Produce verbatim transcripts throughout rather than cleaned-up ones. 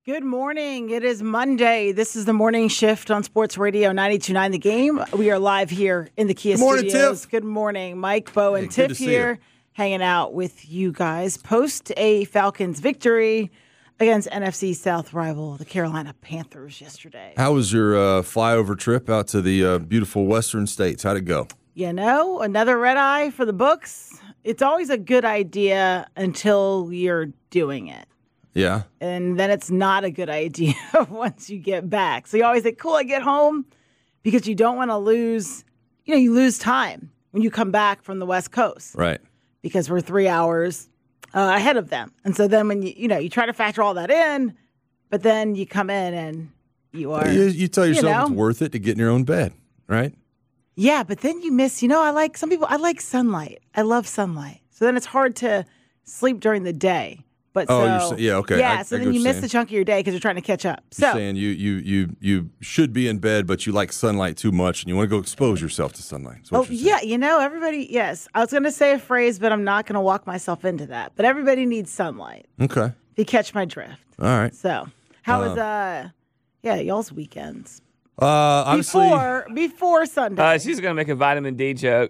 Good morning. It is Monday. This is the morning shift on Sports Radio ninety-two point nine The Game. We are live here in the Kia Good morning, Studios. Tiff. Good morning. Mike, Bo, and Hey, good Tiff to see here you. hanging out with you guys post a Falcons victory against N F C South rival, the Carolina Panthers, yesterday. How was your uh, flyover trip out to the uh, beautiful western states? How'd it go? You know, another red eye for the books. It's always a good idea until you're doing it. Yeah. And then it's not a good idea once you get back. So you always think, cool, I get home, because you don't want to lose, you know, you lose time when you come back from the West Coast. Right. Because we're three hours uh, ahead of them. And so then when you, you know, you try to factor all that in, but then you come in and you are. You, you tell yourself you know, it's worth it to get in your own bed, right? Yeah, but then you miss, you know, I like, some people, I like sunlight. I love sunlight. So then it's hard to sleep during the day. But Oh, so, you're sa- yeah, okay. Yeah, I- so I get then what you you're miss saying. the chunk of your day because you're trying to catch up. You're So saying you, you you you should be in bed, but you like sunlight too much, and you want to go expose yourself to sunlight. That's what Oh, you're saying. yeah, you know, everybody, yes. I was going to say a phrase, but I'm not going to walk myself into that. But everybody needs sunlight. Okay. If you catch my drift. All right. So, how was, uh, yeah, y'all's weekends? Uh, obviously, Before, before Sunday. Uh, she's gonna make a vitamin D joke.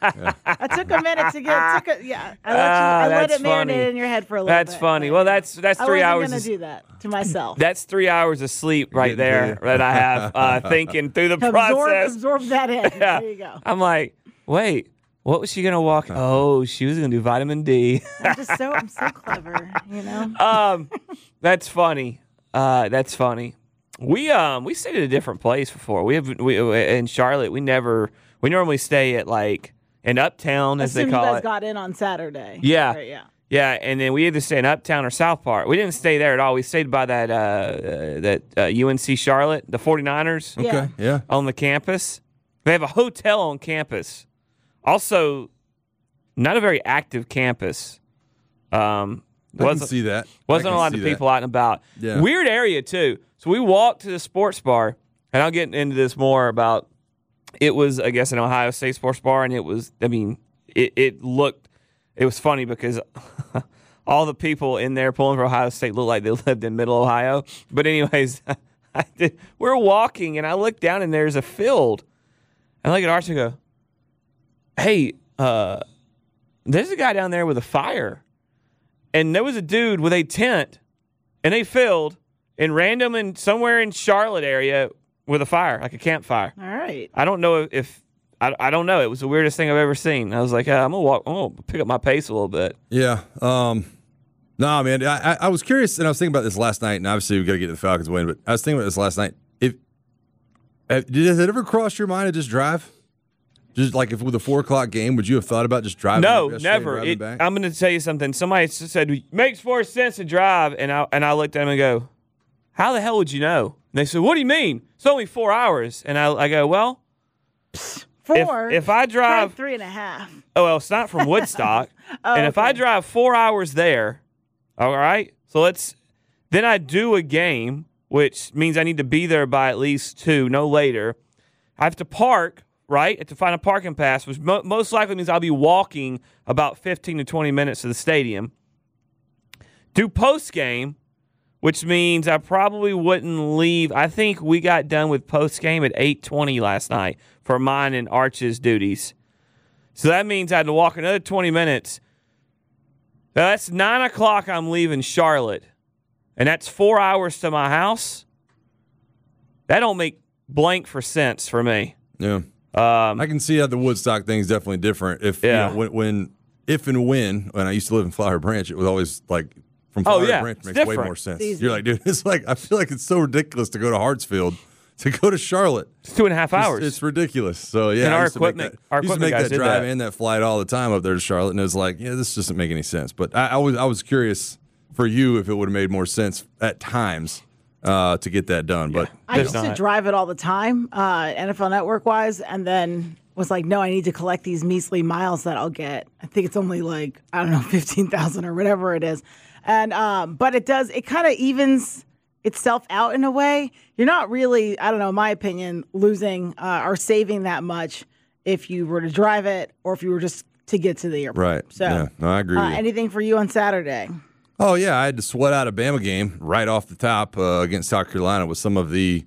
I took a minute to get, took a, yeah, I let, you, Ah, I let that's it marinate funny. in your head for a little That's bit. funny. Well, that's that's I three wasn't hours. going Of, to do that to myself. that's three hours of sleep right Getting there to that I have uh, thinking through the absorb, process. absorb that in. Yeah. There you go. I'm like, wait, what was she gonna walk? Oh, she was gonna do vitamin D. I'm just so, I'm so clever, you know? um, that's funny. Uh, that's funny. We um we stayed at a different place before. We have we in Charlotte. We never we normally stay at like in Uptown, as Assume they call you guys it. got in on Saturday. Yeah. Right, yeah. Yeah, and then we either stay in Uptown or South Park. We didn't stay there at all. We stayed by that uh, uh, that uh, U N C Charlotte, the 49ers, okay, Yeah. yeah. on the campus. They have a hotel on campus. Also, not a very active campus. Um, I can wasn't see that. I wasn't can a lot see of that. people out and about. Yeah. Weird area too. So we walked to the sports bar, and I'll get into this more about. It was, I guess, an Ohio State sports bar, and it was. I mean, it, it looked. It was funny because all the people in there pulling for Ohio State looked like they lived in Middle Ohio. But anyways, I did, we're walking, and I look down, and there's a field. And I look at Archie and go, "Hey, uh, there's a guy down there with a fire." And there was a dude with a tent in a field in random and somewhere in Charlotte area with a fire, like a campfire. All right. I don't know if I, I don't know. It was the weirdest thing I've ever seen. I was like, uh, I'm gonna walk. I'm gonna pick up my pace a little bit. Yeah. Um, no, man. I, I I was curious, and I was thinking about this last night, and obviously we got to get the Falcons win, but I was thinking about this last night. If uh, did it ever cross your mind to just drive? Just like if with a four o'clock game, would you have thought about just driving? No, up yesterday and never. driving It, back? I'm going to tell you something. Somebody s- said makes more sense to drive, and I and I looked at them and go, "How the hell would you know?" And they said, "What do you mean? It's only four hours." And I I go, "Well, Four. if I drive, Probably three and a half. oh well, it's not from Woodstock, Oh, and if I okay. drive four hours there, all right. So let's then I do a game, which means I need to be there by at least two, no later. I have to park. Right? I have to find a parking pass, which mo- most likely means I'll be walking about fifteen to twenty minutes to the stadium. Do post game, which means I probably wouldn't leave. I think we got done with post game at eight twenty last night for mine and Arch's duties. So that means I had to walk another twenty minutes. Now that's nine o'clock. I'm leaving Charlotte, and that's four hours to my house. That don't make blank for sense for me. yeah. Um, I can see how the Woodstock thing is definitely different. If Yeah. you know, when, when, if and when, when I used to live in Flower Branch, it was always like from Oh, Flower yeah, Branch it's makes way different. more sense. It's easy. You're like, dude, it's like I feel like it's so ridiculous to go to Hartsfield to go to Charlotte. it's two and a half It's- hours. It's, ridiculous. So yeah, And I our used to make equipment- that, our used to equipment make guys that did drive that. and that flight all the time up there to Charlotte, and it was like, yeah, this doesn't make any sense. But I, I was I was curious for you if it would have made more sense at times uh, to get that done. But I There's used to not. drive it all the time, uh, N F L Network wise, and then was like, no, I need to collect these measly miles that I'll get. I think it's only like, I don't know, fifteen thousand or whatever it is. And, um, but it does, it kind of evens itself out in a way. You're not really, I don't know, in my opinion, losing uh, or saving that much if you were to drive it or if you were just to get to the airport. right, So, yeah, no, I agree. uh, with you. anything for you on Saturday? Oh, yeah, I had to sweat out a Bama game right off the top uh, against South Carolina with some of the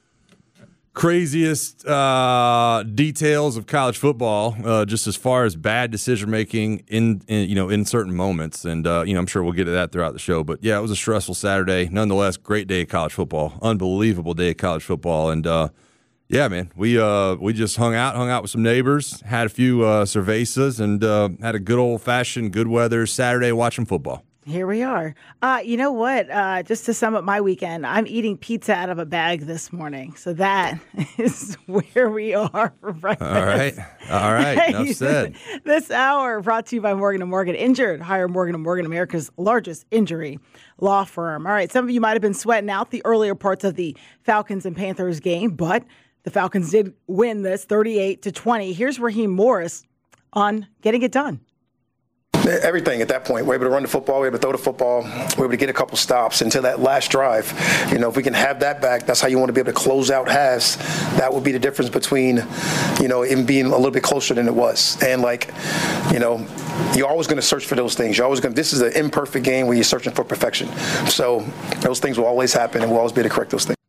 craziest uh, details of college football, uh, just as far as bad decision making in, in you know in certain moments, and uh, you know I'm sure we'll get to that throughout the show. But yeah, it was a stressful Saturday. Nonetheless, great day of college football, unbelievable day of college football, and uh, yeah, man, we uh, we just hung out, hung out with some neighbors, had a few uh, cervezas, and uh, had a good old fashioned good weather Saturday watching football. Here we are. Uh, you know what? Uh, just to sum up my weekend, I'm eating pizza out of a bag this morning. So that is where we are for breakfast. All right. All right. Enough said. This hour brought to you by Morgan and Morgan. Injured. Hire Morgan and Morgan, America's largest injury law firm. All right. Some of you might have been sweating out the earlier parts of the Falcons and Panthers game, but the Falcons did win this thirty-eight to twenty. Here's Raheem Morris on getting it done. Everything at that point. We're able to run the football. We're able to throw the football. We're able to get a couple stops until that last drive. You know, if we can have that back, that's how you want to be able to close out halves. That would be the difference between, you know, it being a little bit closer than it was. And, like, you know, you're always going to search for those things. You're always going to, this is an imperfect game where you're searching for perfection. So those things will always happen, and we'll always be able to correct those things.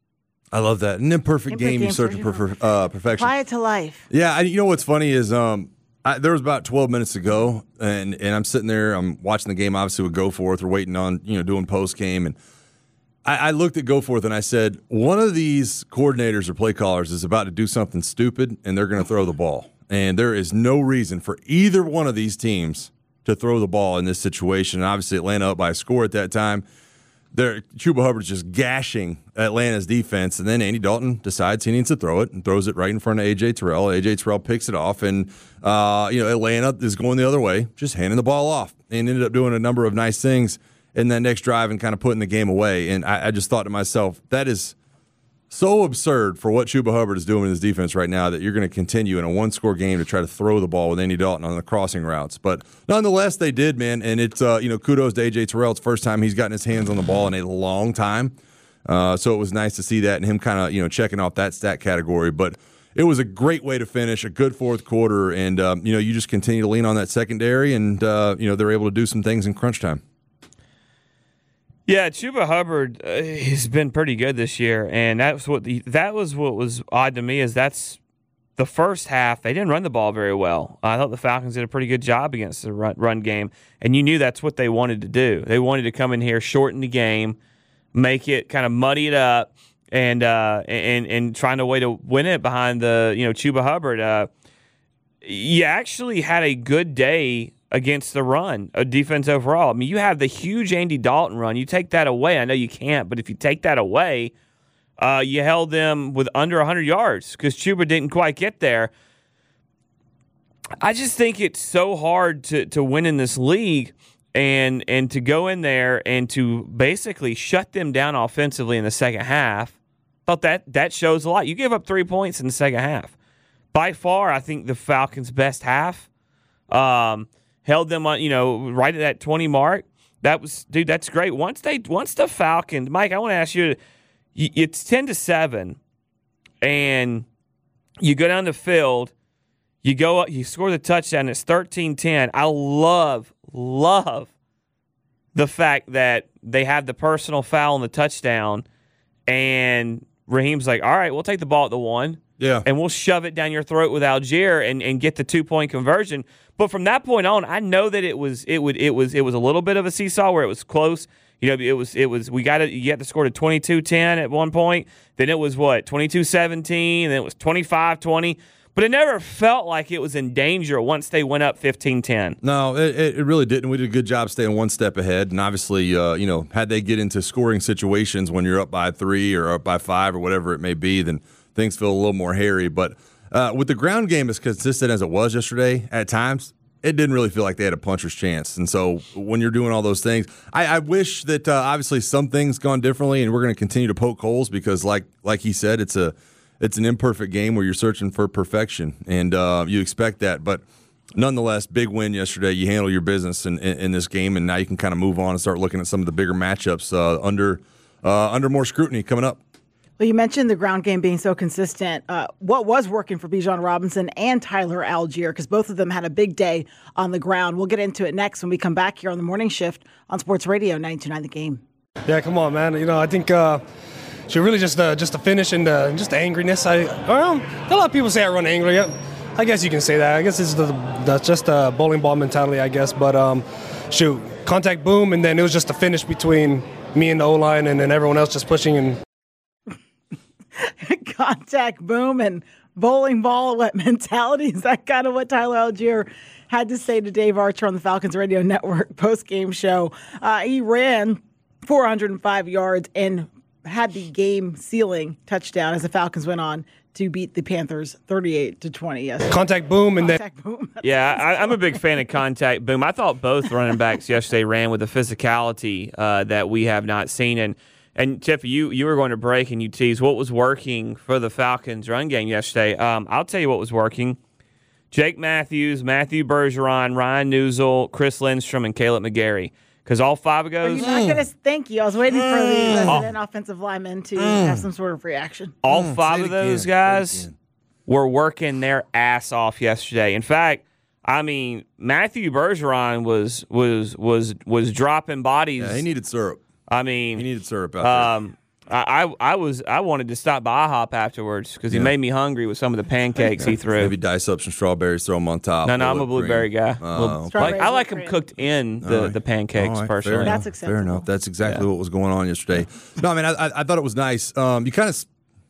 I love that. An imperfect, imperfect game, you search for per, uh, perfection. Apply it to life. Yeah, I, you know what's funny is um, I, there was about twelve minutes to go, and, and I'm sitting there, I'm watching the game, obviously, with Goforth. We're waiting on, you know, doing post-game, and I, I looked at Goforth, and I said, one of these coordinators or play callers is about to do something stupid, and they're going to throw the ball. And there is no reason for either one of these teams to throw the ball in this situation. And obviously, Atlanta up by a score at that time. There, Chuba Hubbard's just gashing Atlanta's defense, and then Andy Dalton decides he needs to throw it and throws it right in front of A J Terrell. A J Terrell picks it off, and uh, you know Atlanta is going the other way, just handing the ball off, and ended up doing a number of nice things in that next drive and kind of putting the game away. And I, I just thought to myself, that is so absurd for what Chuba Hubbard is doing in his defense right now that you're going to continue in a one-score game to try to throw the ball with Andy Dalton on the crossing routes. But nonetheless, they did, man. And it's uh, you know kudos to A J Terrell. It's the first time he's gotten his hands on the ball in a long time. Uh, so it was nice to see that and him kind of you know checking off that stat category. But it was a great way to finish, a good fourth quarter, and um, you know you just continue to lean on that secondary, and uh, you know they're able to do some things in crunch time. Yeah, Chuba Hubbard uh, has been pretty good this year, and that's what the, that was what was odd to me is that's the first half they didn't run the ball very well. I thought the Falcons did a pretty good job against the run, run game, and you knew that's what they wanted to do. They wanted to come in here, shorten the game, make it kind of muddy it up, and uh, and and find a way to win it behind the you know Chuba Hubbard. Uh, you actually had a good day against the run, a defense overall. I mean, you have the huge Andy Dalton run. You take that away. I know you can't, but if you take that away, uh, you held them with under one hundred yards because Chuba didn't quite get there. I just think it's so hard to to win in this league and and to go in there and to basically shut them down offensively in the second half. I thought that that shows a lot. You gave up three points in the second half. By far, I think the Falcons' best half. Um, held them on, you know, right at that twenty mark. That was, dude, that's great. Once they, once the Falcons, Mike, I want to ask you, it's ten to seven, and you go down the field, you go up, you score the touchdown, it's thirteen ten. I love, love the fact that they have the personal foul on the touchdown, and Raheem's like, all right, we'll take the ball at the one. Yeah. And we'll shove it down your throat with Algier and, and get the two-point conversion. But from that point on, I know that it was it would it was it was a little bit of a seesaw where it was close. You know, it was it was we got it you had to score to twenty-two ten at one point. Then it was what, twenty-two seventeen, and then it was twenty-five twenty. But it never felt like it was in danger once they went up fifteen ten. No, it, it really didn't. We did a good job staying one step ahead. And obviously, uh, you know, had they get into scoring situations when you're up by three or up by five or whatever it may be, then things feel a little more hairy. But uh, with the ground game as consistent as it was yesterday, at times, it didn't really feel like they had a puncher's chance. And so when you're doing all those things, I, I wish that uh, obviously some things gone differently, and we're going to continue to poke holes because, like like he said, it's a it's an imperfect game where you're searching for perfection, and uh, you expect that. But nonetheless, big win yesterday. You handle your business in, in, in this game, and now you can kind of move on and start looking at some of the bigger matchups uh, under uh, under more scrutiny coming up. Well, you mentioned the ground game being so consistent. Uh, what was working for Bijan Robinson and Tyler Algier, because both of them had a big day on the ground. We'll get into it next when we come back here on the morning shift on Sports Radio ninety-two point nine The Game. Yeah, come on, man. You know, I think uh, she really just uh, just the finish and uh, just the angriness. I well, a lot of people say I run angry. I guess you can say that. I guess it's the, that's just a bowling ball mentality, I guess. But um, shoot, contact boom, and then it was just a finish between me and the O-line, and then everyone else just pushing and. Contact boom and bowling ball what mentality? Is that kind of what Tyler Algier had to say to Dave Archer on the Falcons Radio Network post-game show? Uh, he ran four hundred five yards and had the game-sealing touchdown as the Falcons went on to beat the Panthers thirty-eight to twenty yesterday. Contact boom and Contact then boom. Yeah, I, I'm a big fan of contact boom. I thought both running backs yesterday ran with a physicality uh, that we have not seen. And And Tiff, you you were going to break and you teased what was working for the Falcons run game yesterday. Um, I'll tell you what was working. Jake Matthews, Matthew Bergeron, Ryan Newsel, Chris Lindstrom, and Caleb McGarry. Because all five of Are those, you not going to thank you? I was waiting for the resident offensive lineman to have some sort of reaction. all Mm, five say it of those again, say it guys again. were working their ass off yesterday. In fact, I mean, Matthew Bergeron was was was was dropping bodies. Yeah, he needed syrup. I mean, He needed syrup out there. Um, I, I I was I wanted to stop by IHOP afterwards because he Yeah. made me hungry with some of the pancakes he threw. Maybe dice up some strawberries, throw them on top. No, no, I'm a whipped blueberry cream. guy. Oh, Well, okay. Strawberries like, I like with them cream. cooked in the, All right. the pancakes All right, personally. Fair enough. That's Fair acceptable. enough. That's exactly Yeah. what was going on yesterday. No, I mean, I, I, I thought it was nice. Um, you kind of.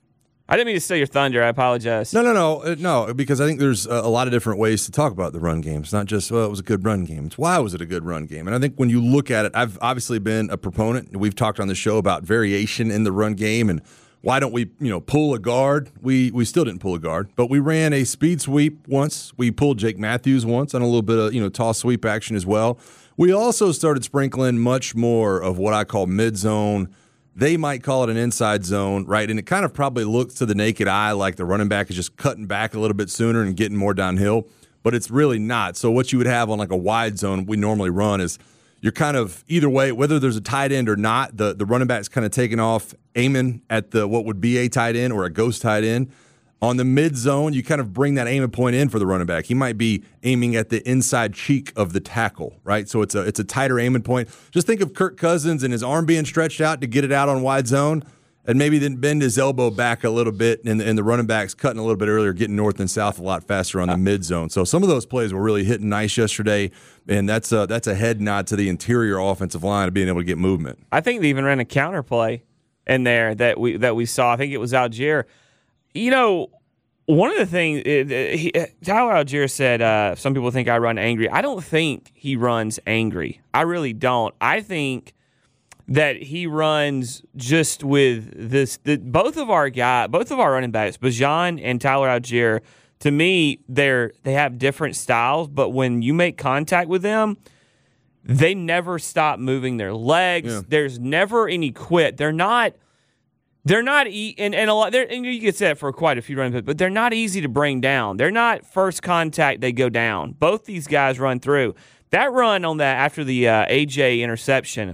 I didn't mean to steal your thunder. I apologize. No, no, no, uh, no, because I think there's a, a lot of different ways to talk about the run game. It's not just, well, it was a good run game. It's why was it a good run game? And I think when you look at it, I've obviously been a proponent. We've talked on the show about variation in the run game and why don't we, you know, pull a guard? We we still didn't pull a guard, but we ran a speed sweep once. We pulled Jake Matthews once on a little bit of, you know, toss sweep action as well. We also started sprinkling much more of what I call mid-zone. They might call it an inside zone, right? And it kind of probably looks to the naked eye like the running back is just cutting back a little bit sooner and getting more downhill, but it's really not. So what you would have on like a wide zone we normally run is you're kind of either way, whether there's a tight end or not, the, the running back's kind of taking off, aiming at the what would be a tight end or a ghost tight end. On the mid zone, you kind of bring that aiming point in for the running back. He might be aiming at the inside cheek of the tackle, right? So it's a it's a tighter aiming point. Just think of Kirk Cousins and his arm being stretched out to get it out on wide zone, and maybe then bend his elbow back a little bit, and, and the running back's cutting a little bit earlier, getting north and south a lot faster on the mid zone. So some of those plays were really hitting nice yesterday, and that's a, that's a head nod to the interior offensive line of being able to get movement. I think they even ran a counter play in there that we that we saw. I think it was Algier. You know, one of the things it, it, he, Tyler Algier said, uh, some people think I run angry. I don't think he runs angry. I really don't. I think that he runs just with this. The, both of our guy, both of our running backs, Bijan and Tyler Algier. To me, they're they have different styles, but when you make contact with them, they never stop moving their legs. Yeah. There's never any quit. They're not. They're not e- and, and a lot. And you get that for quite a few running backs, but they're not easy to bring down. They're not first contact. They go down. Both these guys run through that run on that after the uh, A J interception,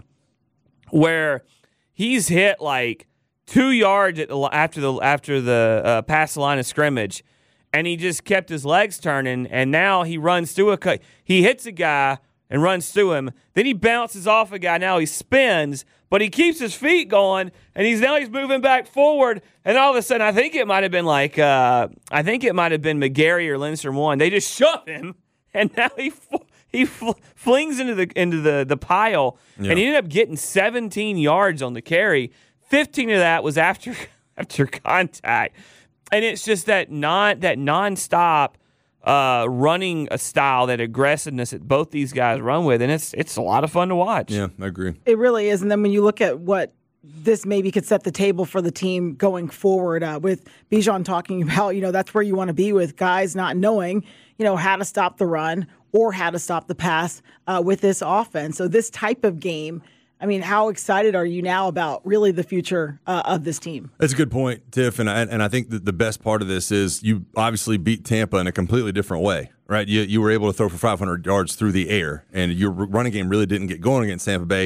where he's hit like two yards at the, after the after the uh, past the line of scrimmage, and he just kept his legs turning, and now he runs through a cut. He hits a guy and runs through him. Then he bounces off a guy. Now he spins, but he keeps his feet going, and he's now he's moving back forward. And all of a sudden, I think it might have been like uh, I think it might have been McGarry or Lindstrom one. They just shove him, and now he he fl- flings into the into the the pile, Yeah. and he ended up getting seventeen yards on the carry. fifteen of that was after after contact, and it's just that non that nonstop. Uh, running a style, that aggressiveness that both these guys run with, and it's it's a lot of fun to watch. Yeah, I agree. It really is. And then when you look at what this maybe could set the table for the team going forward, uh, with Bijan talking about, you know, that's where you want to be with guys not knowing, you know, how to stop the run or how to stop the pass uh, with this offense. So this type of game, I mean, how excited are you now about really the future uh, of this team? That's a good point, Tiff, and I, and I think that the best part of this is you obviously beat Tampa in a completely different way, right? You you were able to throw for five hundred yards through the air, and your running game really didn't get going against Tampa Bay.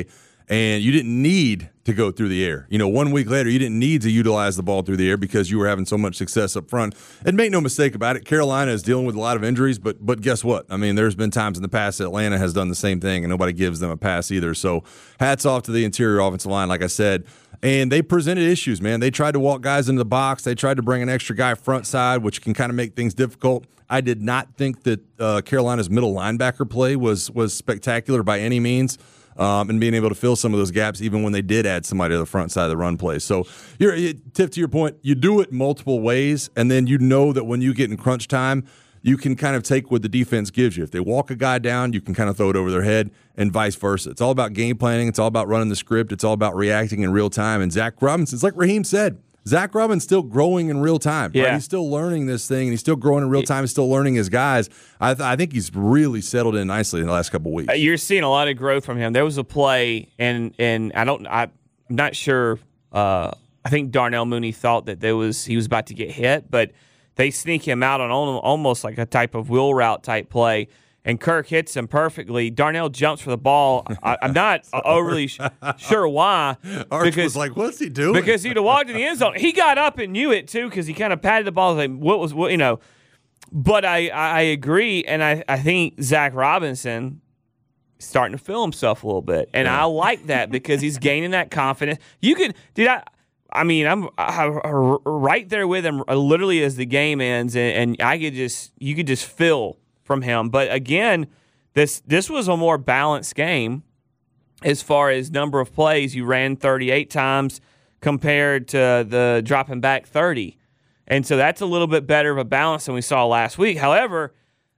and you didn't need to go through the air. You know, one week later, you didn't need to utilize the ball through the air because you were having so much success up front. And make no mistake about it, Carolina is dealing with a lot of injuries, but but guess what? I mean, there's been times in the past that Atlanta has done the same thing, and nobody gives them a pass either. So hats off to the interior offensive line, like I said. And they presented issues, man. They tried to walk guys into the box. They tried to bring an extra guy front side, which can kind of make things difficult. I did not think that uh, Carolina's middle linebacker play was was spectacular by any means. Um, and being able to fill some of those gaps even when they did add somebody to the front side of the run play. So, you're, Tiff, to your point, you do it multiple ways, and then you know that when you get in crunch time, you can kind of take what the defense gives you. If they walk a guy down, you can kind of throw it over their head, and vice versa. It's all about game planning. It's all about running the script. It's all about reacting in real time. And Zach Robinson, it's like Raheem said, Zach Robinson's still growing in real time. Right? Yeah. He's still learning this thing, and he's still growing in real time. He's still learning his guys. I, th- I think he's really settled in nicely in the last couple of weeks. You're seeing a lot of growth from him. There was a play, and and I don't, I, I'm not sure. Uh, I think Darnell Mooney thought that there was he was about to get hit, but they sneak him out on almost like a type of wheel route type play. And Kirk hits him perfectly. Darnell jumps for the ball. I, I'm not overly sh- sure why. Arch because, was like, "What's he doing?" Because he'd have walked in the end zone. He got up and knew it too because he kind of patted the ball. Like, what was what you know? But I, I agree, and I, I think Zach Robinson is starting to feel himself a little bit, and Yeah. I like that because he's gaining that confidence. You can, dude. I, I mean, I'm I, right there with him, literally as the game ends, and, and I could just you could just feel from him. But again, this this was a more balanced game as far as number of plays. You ran thirty-eight times compared to the dropping back thirty. And so that's a little bit better of a balance than we saw last week. However,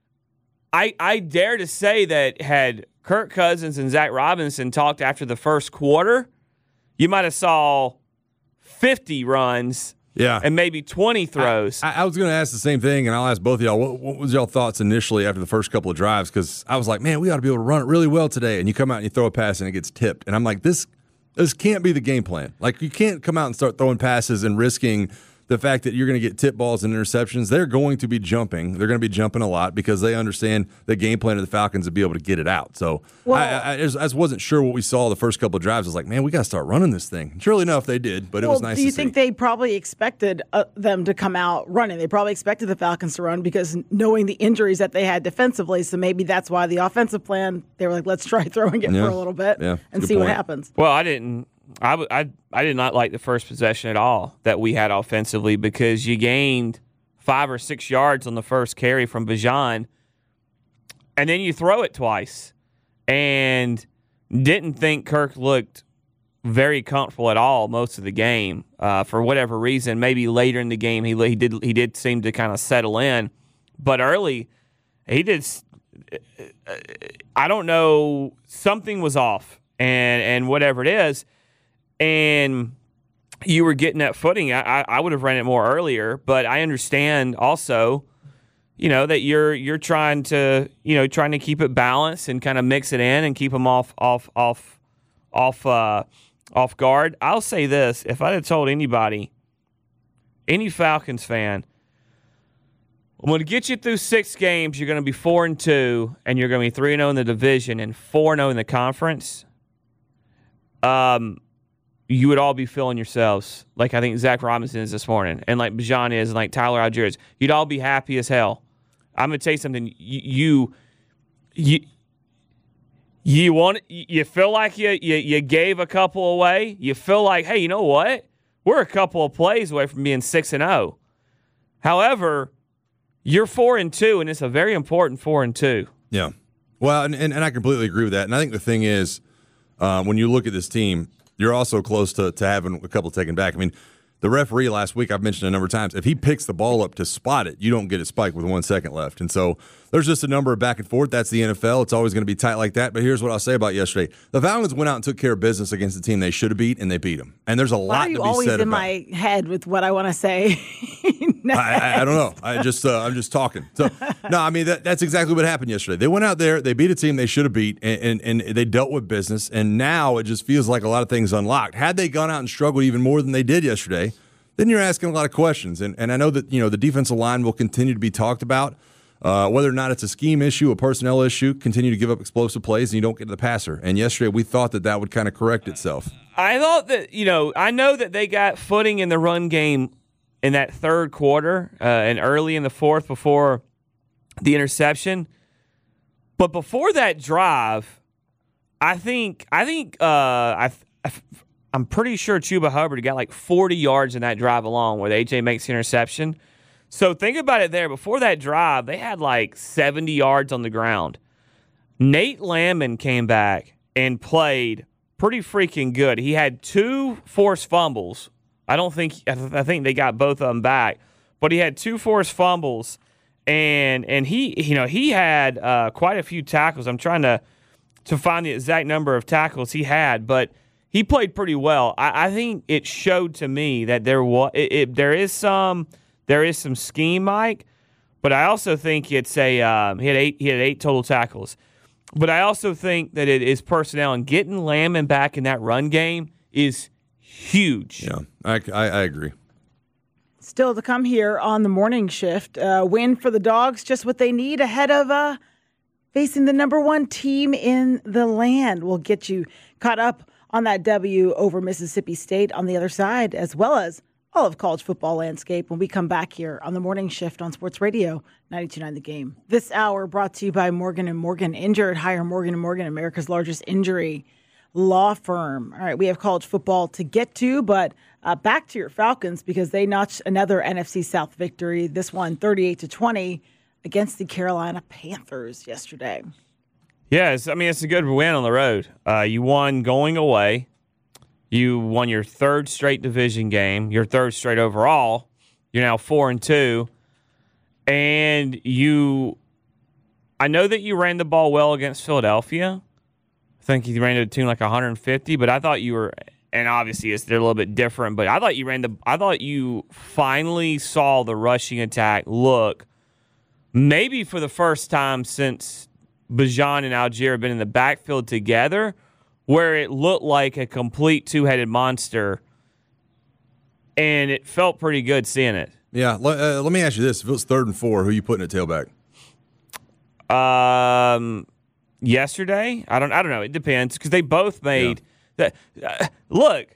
I I dare to say that had Kirk Cousins and Zach Robinson talked after the first quarter, you might have saw fifty runs Yeah. and maybe twenty throws. I, I was going to ask the same thing, and I'll ask both of y'all. What, what was y'all thoughts initially after the first couple of drives? Because I was like, man, we ought to be able to run it really well today. And you come out and you throw a pass and it gets tipped. And I'm like, this this can't be the game plan. Like, you can't come out and start throwing passes and risking the fact that you're going to get tip balls and interceptions. They're going to be jumping. They're going to be jumping a lot because they understand the game plan of the Falcons to be able to get it out. So Well- I, I, I just I just wasn't sure what we saw the first couple of drives. I was like, man, we got to start running this thing. Surely enough, they did, but it well, was nice do you to think see. they probably expected uh, them to come out running? They probably expected the Falcons to run because knowing the injuries that they had defensively, so maybe that's why the offensive plan, they were like, let's try throwing it Yeah. for a little bit Yeah, and good see what point. happens. Well, I didn't. I, w- I, I did not like the first possession at all that we had offensively because you gained five or six yards on the first carry from Bijan, and then you throw it twice, and didn't think Kirk looked very comfortable at all most of the game uh, for whatever reason. Maybe later in the game he he did he did seem to kind of settle in, but early he did. I don't know, something was off, and and whatever it is. And you were getting that footing. I, I would have ran it more earlier, but I understand also, you know, that you're you're trying to you know trying to keep it balanced and kind of mix it in and keep them off off off off uh, off guard. I'll say this: if I'd have told anybody, any Falcons fan, I'm going to get you through six games, you're going to be four and two, and you're going to be three and zero in the division and four and zero in the conference. Um. You would all be feeling yourselves like I think Zach Robinson is this morning, and like Bijan is, and like Tyler Algier is. You'd all be happy as hell. I'm gonna tell you something. You, you, you, you want. You feel like you, you you gave a couple away. You feel like, hey, you know what? We're a couple of plays away from being six and zero. However, you're four and two, and it's a very important four and two. Yeah. Well, and, and, and I completely agree with that. And I think the thing is, uh, when you look at this team, you're also close to, to having a couple taken back. I mean, the referee last week, I've mentioned a number of times, if he picks the ball up to spot it, you don't get it spiked with one second left. And so there's just a number of back and forth. That's the N F L. It's always going to be tight like that. But here's what I'll say about yesterday. The Falcons went out and took care of business against the team they should have beat, and they beat them. And there's a Why lot are you to be always said in about my head with what I want to say? I, I, I don't know. I just uh, I'm just talking. So no, I mean that, that's exactly what happened yesterday. They went out there, they beat a team they should have beat, and, and, and they dealt with business. And now it just feels like a lot of things unlocked. Had they gone out and struggled even more than they did yesterday, then you're asking a lot of questions. And and I know that you know the defensive line will continue to be talked about. Uh, whether or not it's a scheme issue, a personnel issue, continue to give up explosive plays and you don't get to the passer. And yesterday we thought that that would kind of correct itself. I thought that, you know, I know that they got footing in the run game in that third quarter uh, and early in the fourth before the interception. But before that drive, I think I think uh, I, I I'm pretty sure Chuba Hubbard got like forty yards in that drive alone where the A J makes the interception. So think about it there. Before that drive, they had like seventy yards on the ground. Nate Landman came back and played pretty freaking good. He had two forced fumbles. I don't think I, th- I think they got both of them back, but he had two forced fumbles, and and he you know he had uh, quite a few tackles. I'm trying to to find the exact number of tackles he had, but he played pretty well. I, I think it showed to me that there was it, it, there is some. There is some scheme, Mike, but I also think it's a um, he had eight he had eight total tackles. But I also think that it is personnel, and getting Landman back in that run game is huge. Yeah, I, I, I agree. Still to come here on the morning shift, uh, win for the Dogs, just what they need ahead of uh, facing the number one team in the land. We'll get you caught up on that W over Mississippi State on the other side, as well as all of college football landscape when we come back here on the morning shift on Sports Radio ninety-two point nine The Game. This hour brought to you by Morgan and Morgan. Injured, hire Morgan and Morgan, America's largest injury law firm. All right, we have college football to get to, but uh, back to your Falcons because they notched another N F C South victory. This one, thirty-eight to twenty against the Carolina Panthers yesterday. Yes, I mean, it's a good win on the road. Uh, you won going away. You won your third straight division game, your third straight overall. You're now four and two, and you. I know that you ran the ball well against Philadelphia. I think you ran to a tune like one hundred fifty, but I thought you were, and obviously it's they're a little bit different. But I thought you ran the. I thought you finally saw the rushing attack look, maybe for the first time since Bijan and Algier have been in the backfield together, where it looked like a complete two-headed monster, and it felt pretty good seeing it. Yeah, uh, let me ask you this. If it was third and four, who are you putting at tailback? Um, yesterday? I don't I don't know. It depends, because they both made yeah. that. Uh, look,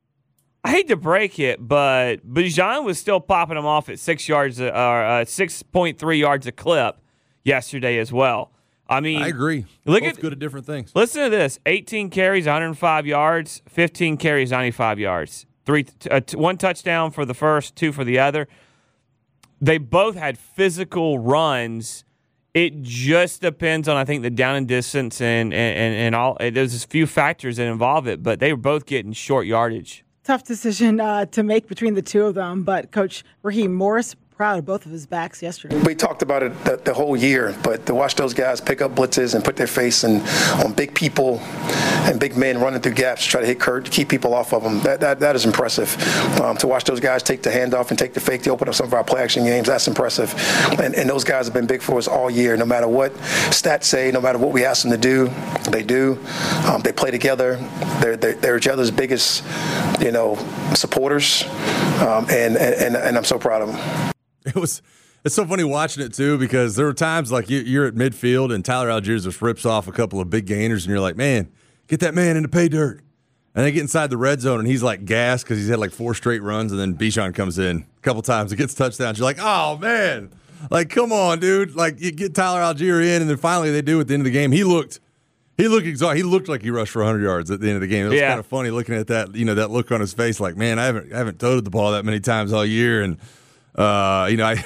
I hate to break it, but Bijan was still popping them off at six yards, or uh, six point three yards a clip yesterday as well. I mean, I agree. Look Both at good at different things. Listen to this: eighteen carries, one hundred five yards; fifteen carries, ninety-five yards. Three, uh, t- one touchdown for the first, two for the other. They both had physical runs. It just depends on, I think, the down and distance and and and all. There's a few factors that involve it, but they were both getting short yardage. Tough decision uh, to make between the two of them, but Coach Raheem Morris, proud of both of his backs yesterday. We talked about it the, the whole year, but to watch those guys pick up blitzes and put their face in, on big people and big men running through gaps to try to hit Kurt, to keep people off of them, that that, that is impressive. Um, to watch those guys take the handoff and take the fake to open up some of our play action games, that's impressive. And, and those guys have been big for us all year. No matter what stats say, no matter what we ask them to do, they do. Um, they play together. They're, they're, they're each other's biggest, you know, supporters. Um, and, and, and I'm so proud of them. It was. It's so funny watching it too, because there were times like you, you're at midfield and Tyler Algier just rips off a couple of big gainers, and you're like, "Man, get that man into pay dirt." And they get inside the red zone, and he's like gassed because he's had like four straight runs, and then Bijan comes in a couple times, it gets touchdowns. You're like, "Oh man, like come on, dude!" Like you get Tyler Algier in, and then finally they do at the end of the game. He looked. He looked exhausted. He looked like he rushed for one hundred yards at the end of the game. It was yeah. kind of funny looking at that, you know, that look on his face, like, man, I haven't, I haven't toted the ball that many times all year, and. Uh, you know, I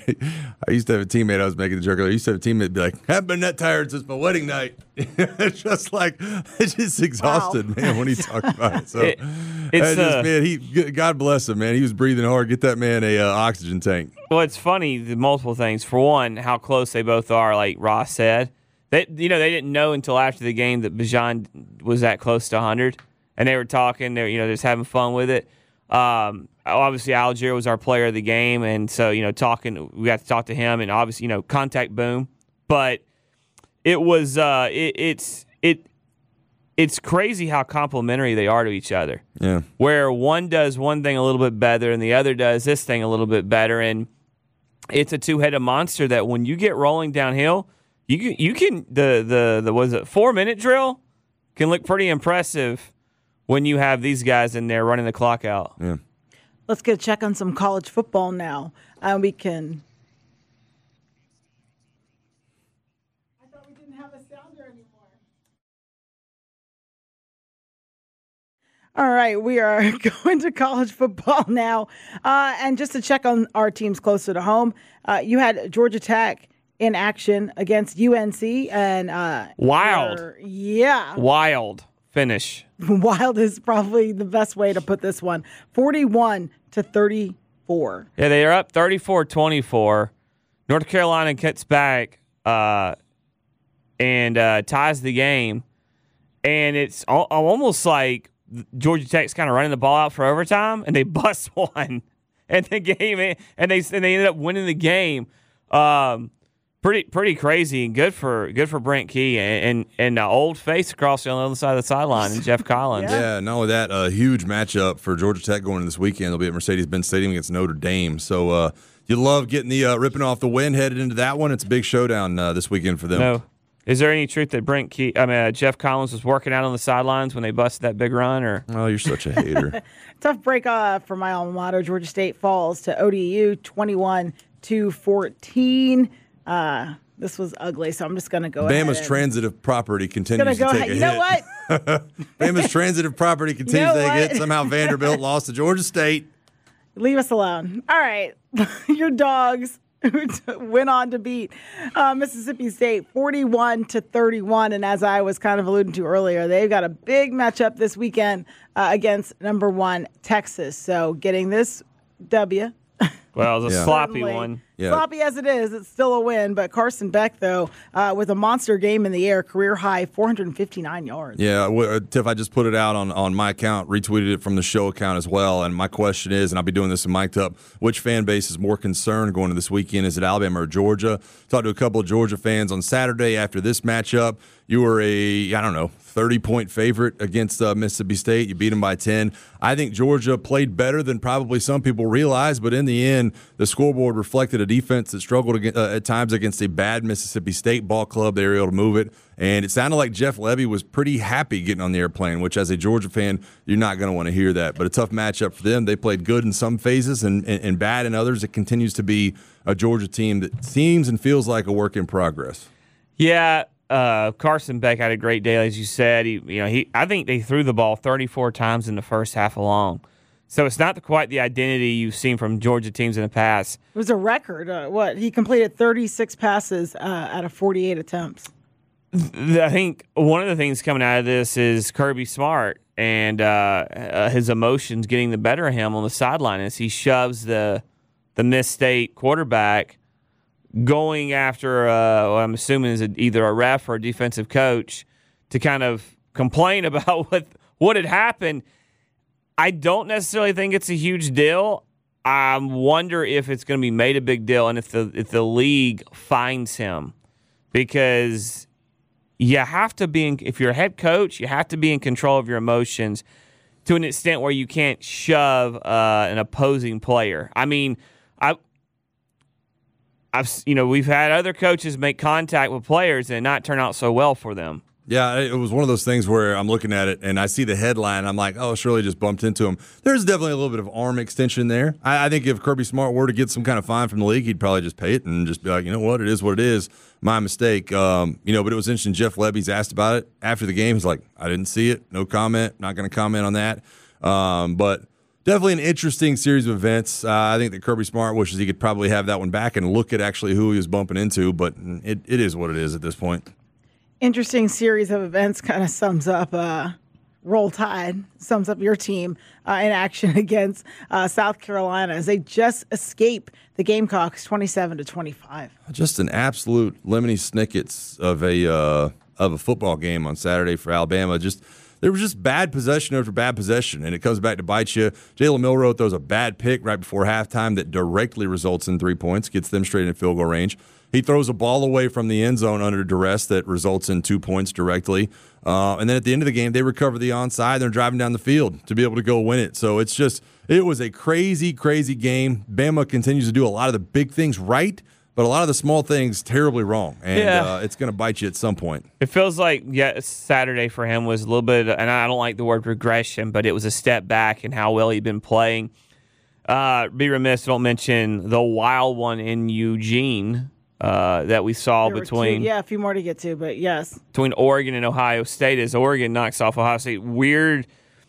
I used to have a teammate. I was making the joke earlier. I used to have a teammate be like, "I haven't been that tired since my wedding night." It's just like it's just exhausted, wow. man. When he talked about it, so it, it's just, uh, man. He God bless him, man. He was breathing hard. Get that man a uh, oxygen tank. Well, it's funny. The multiple things. For one, how close they both are. Like Ross said, they you know they didn't know until after the game that Bijan was that close to one hundred, and they were talking. They're you know just having fun with it. Um, obviously Algier was our player of the game, and so you know talking we got to talk to him, and obviously you know contact boom, but it was uh it, it's it it's crazy how complimentary they are to each other. Yeah, where one does one thing a little bit better and the other does this thing a little bit better, and it's a two-headed monster that when you get rolling downhill, you can, you can the the the was it four-minute drill can look pretty impressive when you have these guys in there running the clock out. Yeah. Let's get a check on some college football now. And uh, we can. I thought we didn't have a sounder anymore. All right, we are going to college football now. Uh, and just to check on our teams closer to home, uh, you had Georgia Tech in action against U N C. and uh, Wild. Yeah. Wild finish. Wild is probably the best way to put this one. forty-one to thirty-four. Yeah, they are up thirty-four twenty-four. North Carolina gets back uh, and uh, ties the game. And it's al- almost like Georgia Tech's kind of running the ball out for overtime, and they bust one. And the game, and they and they ended up winning the game. Um, Pretty, pretty crazy, and good for good for Brent Key and and, and uh, old face across on the other side of the sideline, and Jeff Collins. Yeah. yeah, not only that, a huge matchup for Georgia Tech going into this weekend. They'll be at Mercedes-Benz Stadium against Notre Dame. So uh, you love getting the uh, ripping off the win headed into that one. It's a big showdown uh, this weekend for them. No, is there any truth that Brent Key, I mean uh, Jeff Collins was working out on the sidelines when they busted that big run? Or oh, you're such a hater. Tough break uh, for my alma mater. Georgia State falls to O D U, twenty-one to fourteen. Uh, This was ugly, so I'm just going to go ahead. Bama's transitive property continues go to take ahead. a You hit. know what? Bama's transitive property continues You know to take a what? hit. Somehow Vanderbilt lost to Georgia State. Leave us alone. All right. Your dogs went on to beat uh, Mississippi State forty-one to thirty-one. And as I was kind of alluding to earlier, they've got a big matchup this weekend uh, against number one Texas. So getting this W. well, it was a Yeah. sloppy Certainly. one. Yeah. Sloppy as it is, it's still a win. But Carson Beck, though, uh, with a monster game in the air, career high four hundred fifty-nine yards. Yeah, well, Tiff, I just put it out on, on my account, retweeted it from the show account as well. And my question is, and I'll be doing this in Mic'd Up, which fan base is more concerned going into this weekend? Is it Alabama or Georgia? Talked to a couple of Georgia fans on Saturday after this matchup. You were a, I don't know, thirty-point favorite against uh, Mississippi State. You beat them by ten. I think Georgia played better than probably some people realize, but in the end, the scoreboard reflected a defense that struggled against, uh, at times against a bad Mississippi State ball club. They were able to move it, and it sounded like Jeff Levy was pretty happy getting on the airplane, which as a Georgia fan, you're not going to want to hear that. But a tough matchup for them. They played good in some phases and, and, and bad in others. It continues to be a Georgia team that seems and feels like a work in progress. Yeah, uh, Carson Beck had a great day, as you said. He, you know, he. I think they threw the ball thirty-four times in the first half alone. So it's not the, quite the identity you've seen from Georgia teams in the past. It was a record. Uh, what? He completed thirty-six passes uh, out of forty-eight attempts. I think one of the things coming out of this is Kirby Smart and uh, uh, his emotions getting the better of him on the sideline as he shoves the the Miss State quarterback, going after, uh, what I'm assuming is a, either a ref or a defensive coach, to kind of complain about what what had happened. I don't necessarily think it's a huge deal. I wonder if it's going to be made a big deal and if the if the league finds him, because you have to be in, if you're a head coach, you have to be in control of your emotions to an extent where you can't shove uh, an opposing player. I mean, I, I've you know we've had other coaches make contact with players and not turn out so well for them. Yeah, it was one of those things where I'm looking at it and I see the headline. And I'm like, oh, Shirley just bumped into him. There's definitely a little bit of arm extension there. I, I think if Kirby Smart were to get some kind of fine from the league, he'd probably just pay it and just be like, you know what, it is what it is. My mistake. Um, you know, but it was interesting. Jeff Levy's asked about it after the game. He's like, I didn't see it. No comment. Not going to comment on that. Um, but definitely an interesting series of events. Uh, I think that Kirby Smart wishes he could probably have that one back and look at actually who he was bumping into. But it, it is what it is at this point. Interesting series of events kind of sums up uh, Roll Tide, sums up your team uh, in action against uh, South Carolina as they just escape the Gamecocks twenty-seven to twenty-five. Just an absolute lemony snickets of a uh, of a football game on Saturday for Alabama. Just there was just bad possession after bad possession, and it comes back to bite you. Jalen Milroe throws a bad pick right before halftime that directly results in three points, gets them straight in field goal range. He throws a ball away from the end zone under duress that results in two points directly. Uh, and then at the end of the game, they recover the onside. They're driving down the field to be able to go win it. So it's just, it was a crazy, crazy game. Bama continues to do a lot of the big things right, but a lot of the small things terribly wrong. And Yeah. uh, it's going to bite you at some point. It feels like yeah, Saturday for him was a little bit, and I don't like the word regression, but it was a step back in how well he'd been playing. Uh, be remiss if I don't mention the wild one in Eugene uh, that we saw There were between two, yeah, a few more to get to, but yes. between Oregon and Ohio State as Oregon knocks off Ohio State. Weird,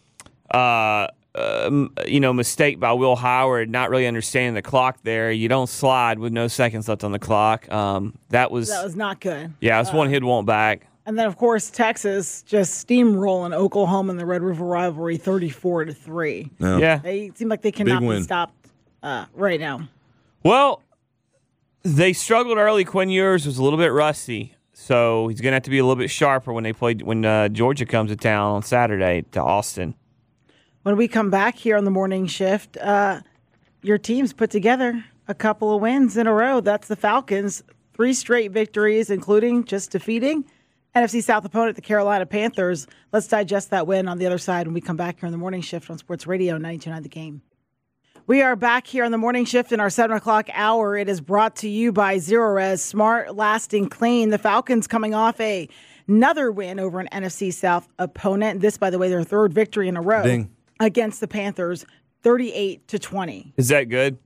uh, uh, you know, mistake by Will Howard, not really understanding the clock there. You don't slide with no seconds left on the clock. Um, that was, That was not good. yeah, it's one hit won't back. And then, of course, Texas just steamrolling Oklahoma in the Red River rivalry, thirty-four to three. Yeah. Yeah. They seem like they cannot Big be win. stopped uh, right now. Well, they struggled early. Quinn Ewers was a little bit rusty, so he's going to have to be a little bit sharper when they play when uh, Georgia comes to town on Saturday to Austin. When we come back here on the morning shift, uh, your team's put together a couple of wins in a row. That's the Falcons, three straight victories, including just defeating N F C South opponent, the Carolina Panthers. Let's digest that win on the other side when we come back here on the morning shift on Sports Radio ninety-two point nine The Game. We are back here on the morning shift in our seven o'clock hour. It is brought to you by Zerorez, smart, lasting, clean. The Falcons coming off a another win over an N F C South opponent. This, by the way, their third victory in a row Ding. against the Panthers, thirty-eight to twenty. Is that good?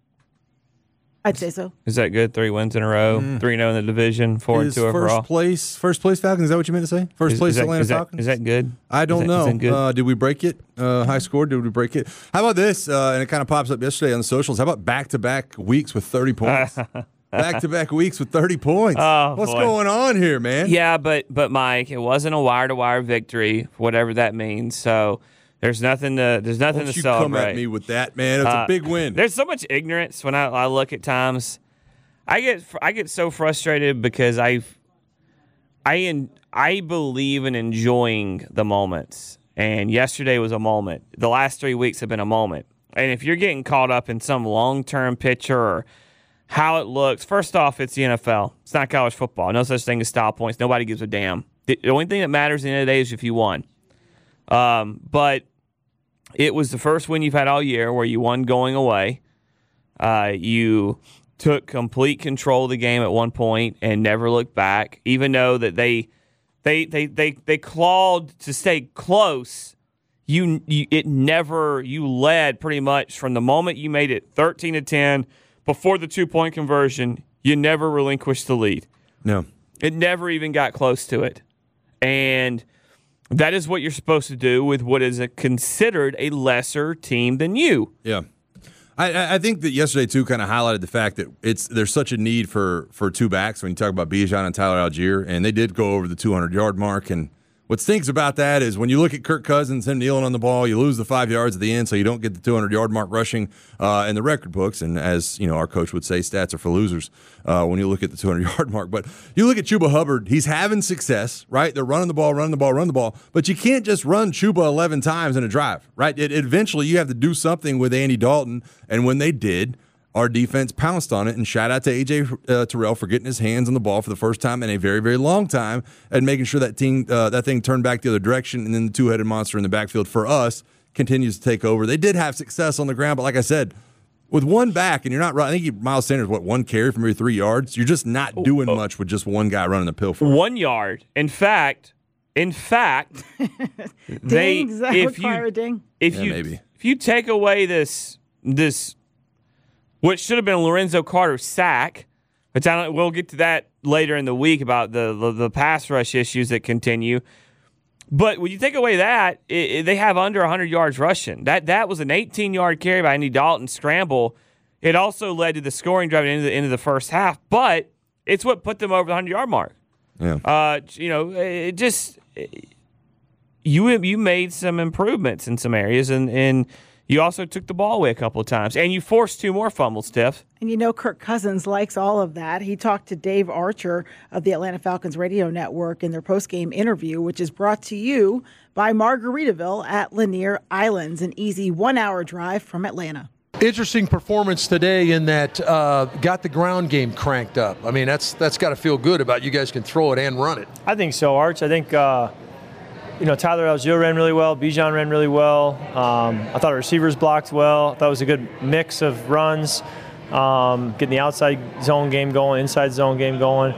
I'd say so. Is that good? Three wins in a row, three and zero in the division, four and Is two overall. first place, first place Falcons, is that what you meant to say? First Is- place is that- Atlanta is that- Falcons? Is that good? I don't Is that- know. is that good? Uh, did we break it? Uh, high score? Did we break it? How about this? Uh, and it kind of pops up yesterday on the socials. How about back-to-back weeks with thirty points? Back-to-back weeks with thirty points. Oh, What's boy. going on here, man? Yeah, but but Mike, it wasn't a wire to wire victory, whatever that means. So there's nothing to there's nothing Don't to you celebrate. come at me with that, man. It's Uh, a big win. There's so much ignorance when I, I look at times. I get I get so frustrated because I I in, I believe in enjoying the moments. And yesterday was a moment. The last three weeks have been a moment. And if you're getting caught up in some long-term picture or how it looks, first off, it's the N F L. It's not college football. No such thing as style points. Nobody gives a damn. The only thing that matters at the end of the day is if you won. Um, but it was the first win you've had all year where you won going away. Uh, you took complete control of the game at one point and never looked back, even though that they they they they, they clawed to stay close. You, you it never you led pretty much from the moment you made it thirteen to ten before the two-point conversion. You never relinquished the lead. No. It never even got close to it. And that is what you're supposed to do with what is a, considered a lesser team than you. Yeah. I, I think that yesterday, too, kind of highlighted the fact that it's there's such a need for, for two backs when you talk about Bijan and Tyler Algier, and they did go over the two hundred-yard mark. And what stinks about that is when you look at Kirk Cousins, him kneeling on the ball, you lose the five yards at the end, so you don't get the two hundred-yard mark rushing uh, in the record books. And as you know, our coach would say, stats are for losers uh, when you look at the two hundred-yard mark. But you look at Chuba Hubbard, he's having success, right? They're running the ball, running the ball, running the ball. But you can't just run Chuba eleven times in a drive, right? It, eventually, you have to do something with Andy Dalton. And when they did, our defense pounced on it, and shout out to A J uh, Terrell for getting his hands on the ball for the first time in a very, very long time and making sure that team, uh, that thing turned back the other direction, and then the two-headed monster in the backfield for us continues to take over. They did have success on the ground, but like I said, with one back, and you're not right, I think you, Miles Sanders, what, one carry from every three yards? You're just not doing oh. much with just one guy running the pill for you. One yard. In fact, in fact, they Ding, does that if require you a ding? if Yeah, you maybe. if you take away this this what should have been a Lorenzo Carter sack, which I don't, we'll get to that later in the week about the the, the pass rush issues that continue. But when you take away that, it, it, they have under one hundred yards rushing. That that was an eighteen-yard carry by Andy Dalton scramble. It also led to the scoring drive into the end of the first half, but it's what put them over the hundred-yard mark. Yeah. Uh, you know, it just it, you you made some improvements in some areas, and and You also took the ball away a couple of times, and you forced two more fumbles, Steph. And you know Kirk Cousins likes all of that. He talked to Dave Archer of the Atlanta Falcons radio network in their postgame interview, which is brought to you by Margaritaville at Lanier Islands, an easy one-hour drive from Atlanta. Interesting performance today in that uh, got the ground game cranked up. I mean, that's that's got to feel good about you guys can throw it and run it. I think so, Arch. I think, uh, you know, Tyler Algier ran really well. Bijan ran really well. Um, I thought our receivers blocked well. I thought it was a good mix of runs, um, getting the outside zone game going, inside zone game going.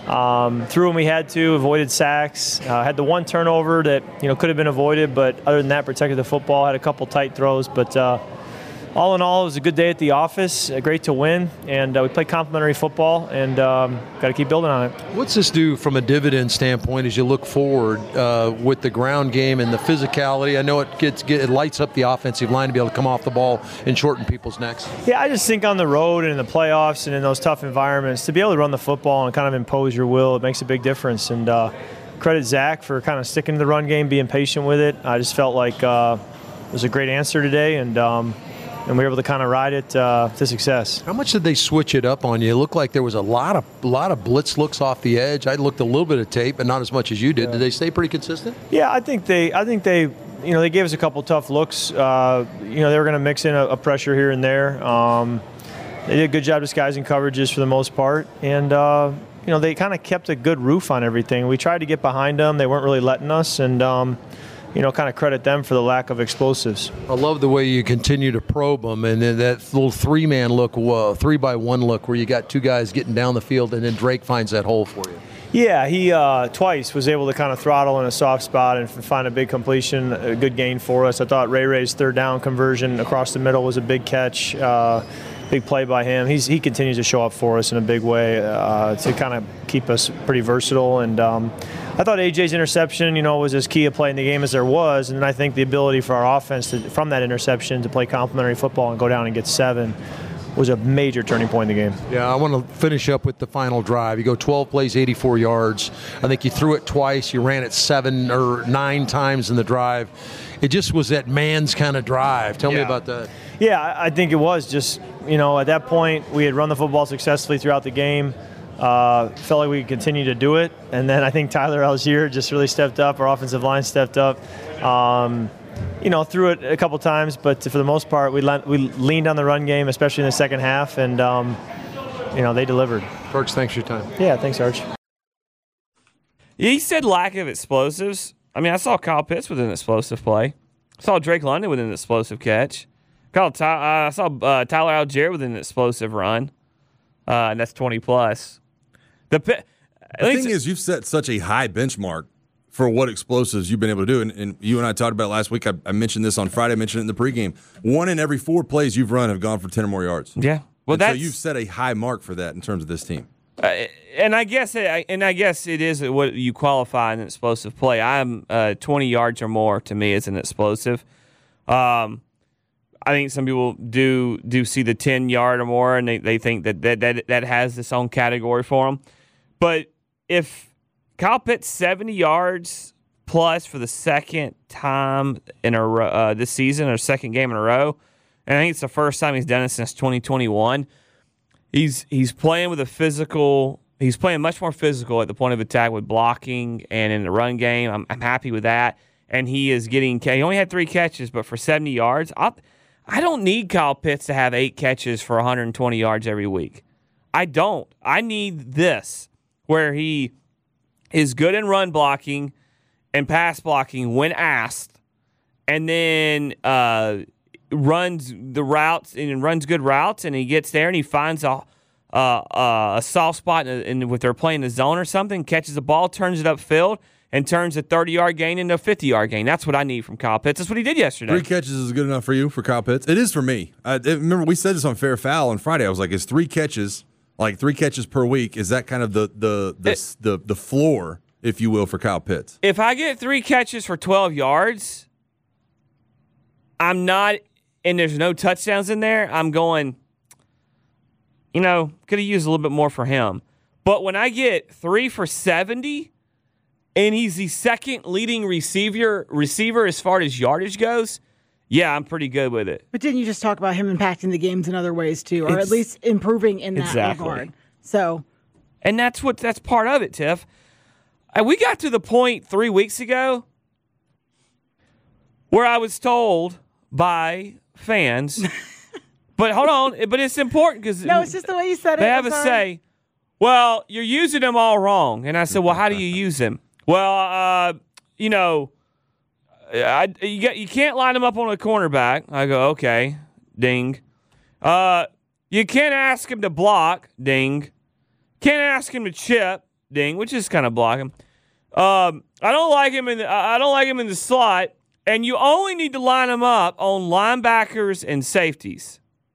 Um, threw when we had to, avoided sacks. Uh, had the one turnover that, you know, could have been avoided, but other than that, protected the football. Had a couple tight throws, but uh, all in all, it was a good day at the office. Uh, great to win, and uh, we played complimentary football, and um, got to keep building on it. What's this do from a dividend standpoint as you look forward uh, with the ground game and the physicality? I know it gets get, it lights up the offensive line to be able to come off the ball and shorten people's necks. Yeah, I just think on the road and in the playoffs and in those tough environments, to be able to run the football and kind of impose your will, it makes a big difference. And uh, credit Zach for kind of sticking to the run game, being patient with it. I just felt like uh, it was a great answer today, and um, and we were able to kind of ride it uh, to success. How much did they switch it up on you? It looked like there was a lot of a lot of blitz looks off the edge. I looked a little bit of tape, but not as much as you did. Yeah. Did they stay pretty consistent? Yeah, I think they. I think they. You know, they gave us a couple tough looks. Uh, you know, they were going to mix in a, a pressure here and there. Um, they did a good job disguising coverages for the most part, and uh, you know, they kind of kept a good roof on everything. We tried to get behind them. They weren't really letting us, and um, you know, kind of credit them for the lack of explosives. I love the way you continue to probe them, and then that little three-man look, uh, three-by-one look where you got two guys getting down the field, and then Drake finds that hole for you. Yeah, he uh, twice was able to kind of throttle in a soft spot and find a big completion, a good gain for us. I thought Ray Ray's third down conversion across the middle was a big catch, uh, big play by him. He's, he continues to show up for us in a big way uh, to kind of keep us pretty versatile. And um, I thought A J's interception, you know, was as key a play in the game as there was. And then I think the ability for our offense to, from that interception to play complementary football and go down and get seven was a major turning point in the game. Yeah, I want to finish up with the final drive. You go twelve plays, eighty-four yards. I think you threw it twice. You ran it seven or nine times in the drive. It just was that man's kind of drive. Tell yeah. me about that. Yeah, I think it was just, you know, at that point we had run the football successfully throughout the game. Uh, felt like we could continue to do it. And then I think Tyler Algier just really stepped up. Our offensive line stepped up. Um, You know, threw it a couple times, but for the most part, we le- we leaned on the run game, especially in the second half, and um, you know, they delivered. Perks, thanks for your time. Yeah, thanks, Arch. He said lack of explosives. I mean, I saw Kyle Pitts with an explosive play. I saw Drake London with an explosive catch. Kyle, uh, I saw uh, Tyler Algier with an explosive run, uh, and that's twenty plus. The, the thing is, you've set such a high benchmark for what explosives you've been able to do. And, and you and I talked about it last week. I, I mentioned this on Friday. I mentioned it in the pregame. One in every four plays you've run have gone for ten or more yards. Yeah. Well, that's, so you've set a high mark for that in terms of this team. Uh, and I guess it, and I guess it is what you qualify an explosive play. I'm uh, twenty yards or more to me is an explosive. Um, I think some people do do see the ten yard or more, and they, they think that that, that that has its own category for them. But if Kyle Pitts seventy yards plus for the second time in a row, uh, this season, or second game in a row, and I think it's the first time he's done it since twenty twenty-one. He's he's playing with a physical. He's playing much more physical at the point of attack with blocking and in the run game. I'm, I'm happy with that, and he is getting. He only had three catches, but for seventy yards, I I don't need Kyle Pitts to have eight catches for one hundred twenty yards every week. I don't. I need this where he is good in run blocking and pass blocking when asked, and then uh, runs the routes and runs good routes, and he gets there and he finds a uh, a soft spot in, in, if they're playing the zone or something, catches the ball, turns it upfield, and turns a thirty-yard gain into a fifty-yard gain. That's what I need from Kyle Pitts. That's what he did yesterday. Three catches is good enough for you for Kyle Pitts? It is for me. I, remember, we said this on Fair Foul on Friday. I was like, is three catches, like three catches per week, is that kind of the the the, it, the, the floor, if you will, for Kyle Pitts? If I get three catches for twelve yards, I'm not, and there's no touchdowns in there, I'm going, you know, could have used a little bit more for him. But when I get three for seventy, and he's the second leading receiver receiver as far as yardage goes, yeah, I'm pretty good with it. But didn't you just talk about him impacting the games in other ways too, or It's- at least improving in that Exactly. regard? So, And that's what that's part of it, Tiff. And we got to the point three weeks ago where I was told by fans, but hold on, but it's important because no, it's just the way you said it. they have I'm a sorry. say, well, you're using them all wrong. And I said, well, how do you use them? Well, uh, you know, I, you, got, you can't line them up on a cornerback. I go, okay, ding. Uh, you can't ask him to block, ding. Can't ask him to chip, ding, which is kind of blocking. Um, I don't like him in the, I don't like him in the slot, and you only need to line him up on linebackers and safeties.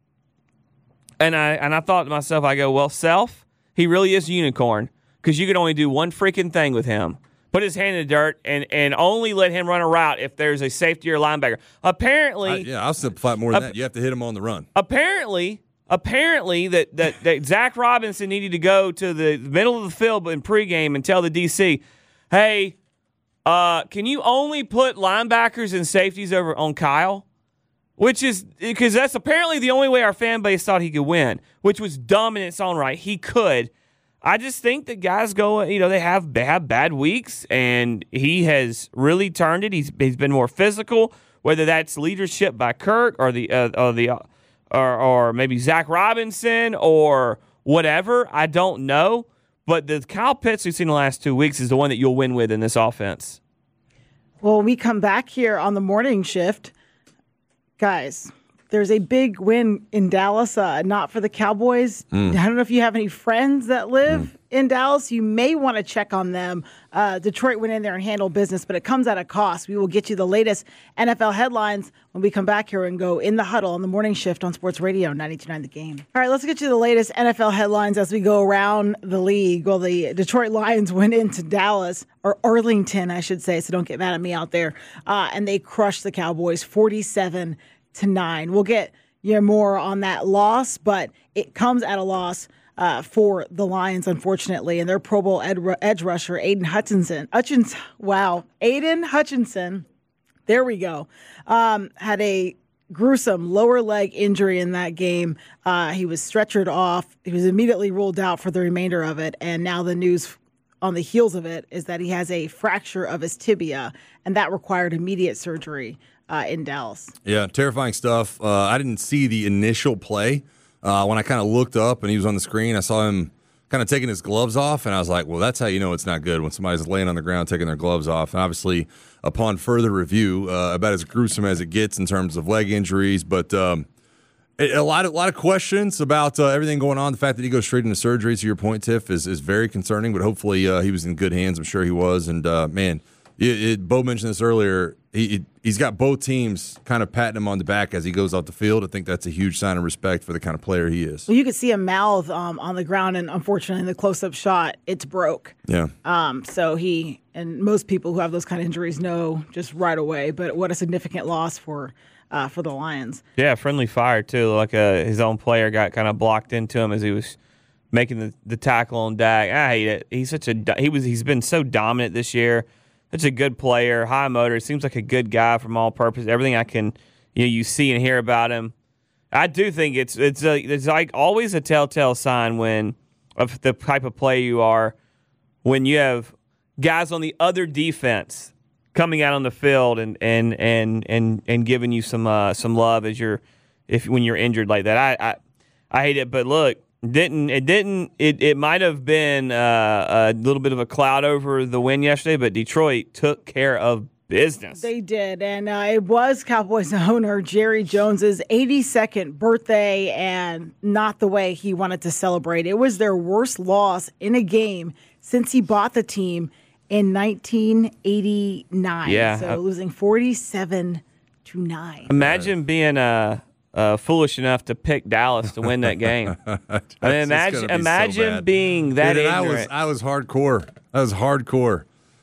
And I and I thought to myself, I go, well, Self, he really is a unicorn because you can only do one freaking thing with him. Put his hand in the dirt and, and only let him run a route if there's a safety or linebacker. Apparently, I, yeah, I'll simplify it more than Uh, that. You have to hit him on the run. apparently, apparently that, that, that Zach Robinson needed to go to the middle of the field in pregame and tell the D C, hey, uh, can you only put linebackers and safeties over on Kyle? Which is because that's apparently the only way our fan base thought he could win, which was dumb in its own right. He could. I just think that guys go, you know, they have they have bad weeks, and he has really turned it. He's he's been more physical, whether that's leadership by Kirk or the uh, or the uh, or or maybe Zach Robinson or whatever. I don't know, but the Kyle Pitts we've seen the last two weeks is the one that you'll win with in this offense. Well, we come back here on the morning shift. Guys, there's a big win in Dallas, uh, not for the Cowboys. Mm. I don't know if you have any friends that live mm. in Dallas. You may want to check on them. Uh, Detroit went in there and handled business, but it comes at a cost. We will get you the latest N F L headlines when we come back here and go in the huddle on the morning shift on Sports Radio ninety-two point nine The Game. All right, let's get you the latest N F L headlines as we go around the league. Well, the Detroit Lions went into Dallas, or Arlington, I should say, so don't get mad at me out there, uh, and they crushed the Cowboys forty-seven to nine. We'll get you know, more on that loss, but it comes at a loss uh, for the Lions, unfortunately, and their Pro Bowl ed- edge rusher, Aiden Hutchinson. Hutchinson, wow, Aiden Hutchinson, there we go, um, had a gruesome lower leg injury in that game. Uh, he was stretchered off. He was immediately ruled out for the remainder of it, and now the news on the heels of it is that he has a fracture of his tibia, and that required immediate surgery uh, in Dallas. Yeah, terrifying stuff. Uh, I didn't see the initial play. Uh, when I kind of looked up and he was on the screen, I saw him kind of taking his gloves off, and I was like, well, that's how you know it's not good, when somebody's laying on the ground taking their gloves off. And obviously, upon further review, uh, about as gruesome as it gets in terms of leg injuries, but um, a lot of, a lot of questions about uh, everything going on. The fact that he goes straight into surgery, to your point, Tiff, is, is very concerning, but hopefully uh, he was in good hands. I'm sure he was. And, uh, man, it, it, Bo mentioned this earlier. He, he's got both teams kind of patting him on the back as he goes off the field. I think that's a huge sign of respect for the kind of player he is. Well, you could see a mouth um, on the ground, and unfortunately, in the close-up shot, it's broke. Yeah. Um, so he, and most people who have those kind of injuries know just right away, but what a significant loss for uh, for the Lions. Yeah, friendly fire, too. Like uh, his own player got kind of blocked into him as he was making the, the tackle on Dak. I hate it. He's such a he was he's been so dominant this year. Such a good player, high motor. Seems like a good guy from all purpose. Everything I can, you know, you see and hear about him. I do think it's it's a, it's like always a telltale sign when of the type of player you are when you have guys on the other defense coming out on the field and and and and, and giving you some uh, some love as you're if when you're injured like that. I I, I hate it, but look. Didn't it didn't it, it might have been uh, a little bit of a cloud over the win yesterday, but Detroit took care of business. They did, and uh, it was Cowboys owner Jerry Jones's eighty-second birthday, and not the way he wanted to celebrate. It was their worst loss in a game since he bought the team in nineteen eighty-nine. Yeah, so I, losing forty-seven to nine. Imagine being uh, uh, foolish enough to pick Dallas to win that game. I mean, imagine, be imagine so being that Dude, ignorant. I was, I was hardcore. I was hardcore.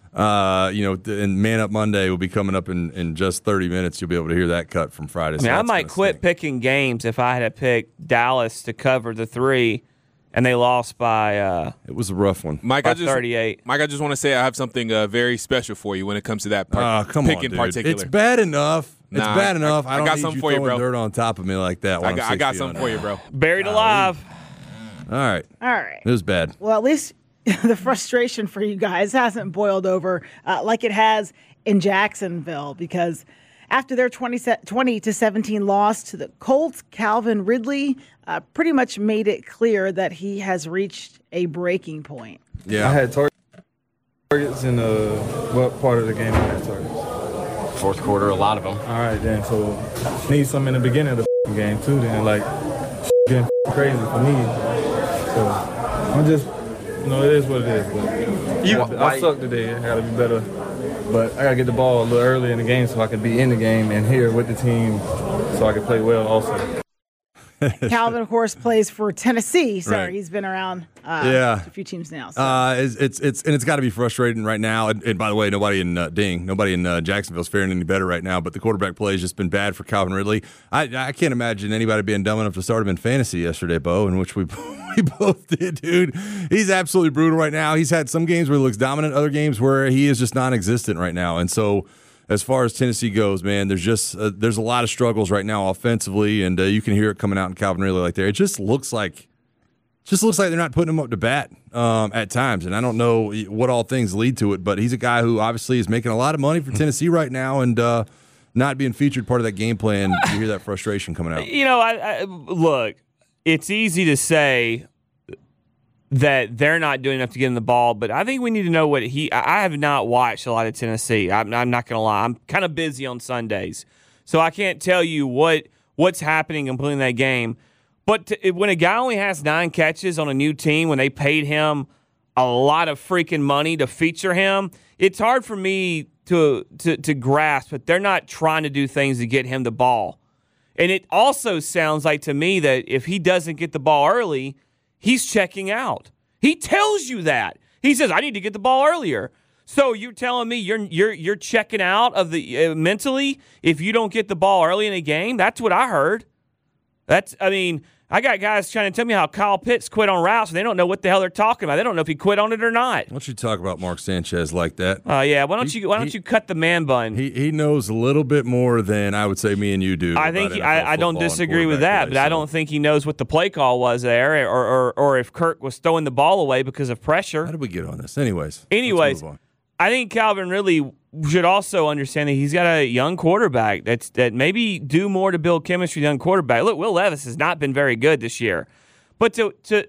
Uh, you know, and Man Up Monday will be coming up in, in just thirty minutes. You'll be able to hear that cut from Friday. I mean, so I might quit stink. picking games if I had picked Dallas to cover the three, and they lost by. Uh, it was a rough one. Mike, by I just, thirty-eight. Mike, I just want to say I have something uh, very special for you when it comes to that part, uh, come pick on, in dude. particular. It's bad enough It's Nah, bad I- enough. I I, don't got need something you for you, throwing bro. dirt on top of me like that. I got, I got something for you, bro. Buried alive. All right. All right. It was bad. Well, at least the frustration for you guys hasn't boiled over uh, like it has in Jacksonville, because after their twenty, twenty to seventeen loss to the Colts, Calvin Ridley uh, pretty much made it clear that he has reached a breaking point. Yeah. I had tar- targets in uh, what part of the game I had targets? Fourth quarter, a lot of them. All right, then. So need some in the beginning of the game too. Then like getting crazy for me. So I'm just, you know, it is what it is. But You- I, why- I suck today. I gotta be better. But I gotta get the ball a little early in the game so I can be in the game and here with the team, so I can play well also. Calvin, of course, plays for Tennessee. Sorry, Right. he's been around uh, Yeah. a few teams now. So. Uh, it's, it's it's and it's got to be frustrating right now. And, and by the way, nobody in uh, Ding, nobody in uh, Jacksonville's faring any better right now. But the quarterback play has just been bad for Calvin Ridley. I I can't imagine anybody being dumb enough to start him in fantasy yesterday, Bo, in which we we both did, dude. He's absolutely brutal right now. He's had some games where he looks dominant, other games where he is just non-existent right now. And so, as far as Tennessee goes, man, there's just uh, there's a lot of struggles right now offensively, and uh, you can hear it coming out in Calvin Ridley like there. It just looks like. Just looks like they're not putting him up to bat um, at times, and I don't know what all things lead to it. But he's a guy who obviously is making a lot of money for Tennessee right now, and uh, not being featured part of that game plan. You hear that frustration coming out. You know, I, I look. It's easy to say that they're not doing enough to get in the ball, but I think we need to know what he. I have not watched a lot of Tennessee. I'm, I'm not going to lie. I'm kind of busy on Sundays, so I can't tell you what what's happening completing that game. But to, when a guy only has nine catches on a new team, when they paid him a lot of freaking money to feature him, it's hard for me to to, to grasp that they're not trying to do things to get him the ball. And it also sounds like to me that if he doesn't get the ball early, he's checking out. He tells you that. He says, "I need to get the ball earlier." So you're telling me you're you're you're checking out of the uh, mentally if you don't get the ball early in a game? That's what I heard. That's I mean, I got guys trying to tell me how Kyle Pitts quit on routes, and they don't know what the hell they're talking about. They don't know if he quit on it or not. Why don't you talk about Mark Sanchez like that? Oh uh, yeah, why don't He- you why don't he- you cut the man bun? He he knows a little bit more than I would say me and you do. I about think he, N F L I, I don't football and disagree with quarterback that, play, but I so. don't think he knows what the play call was there, or or, or if Kirk was throwing the ball away because of pressure. How did we get on this? Anyways. let's Anyways, move on. I think Calvin Ridley should also understand that he's got a young quarterback that's that maybe do more to build chemistry with young quarterback. Look, Will Levis has not been very good this year, but to to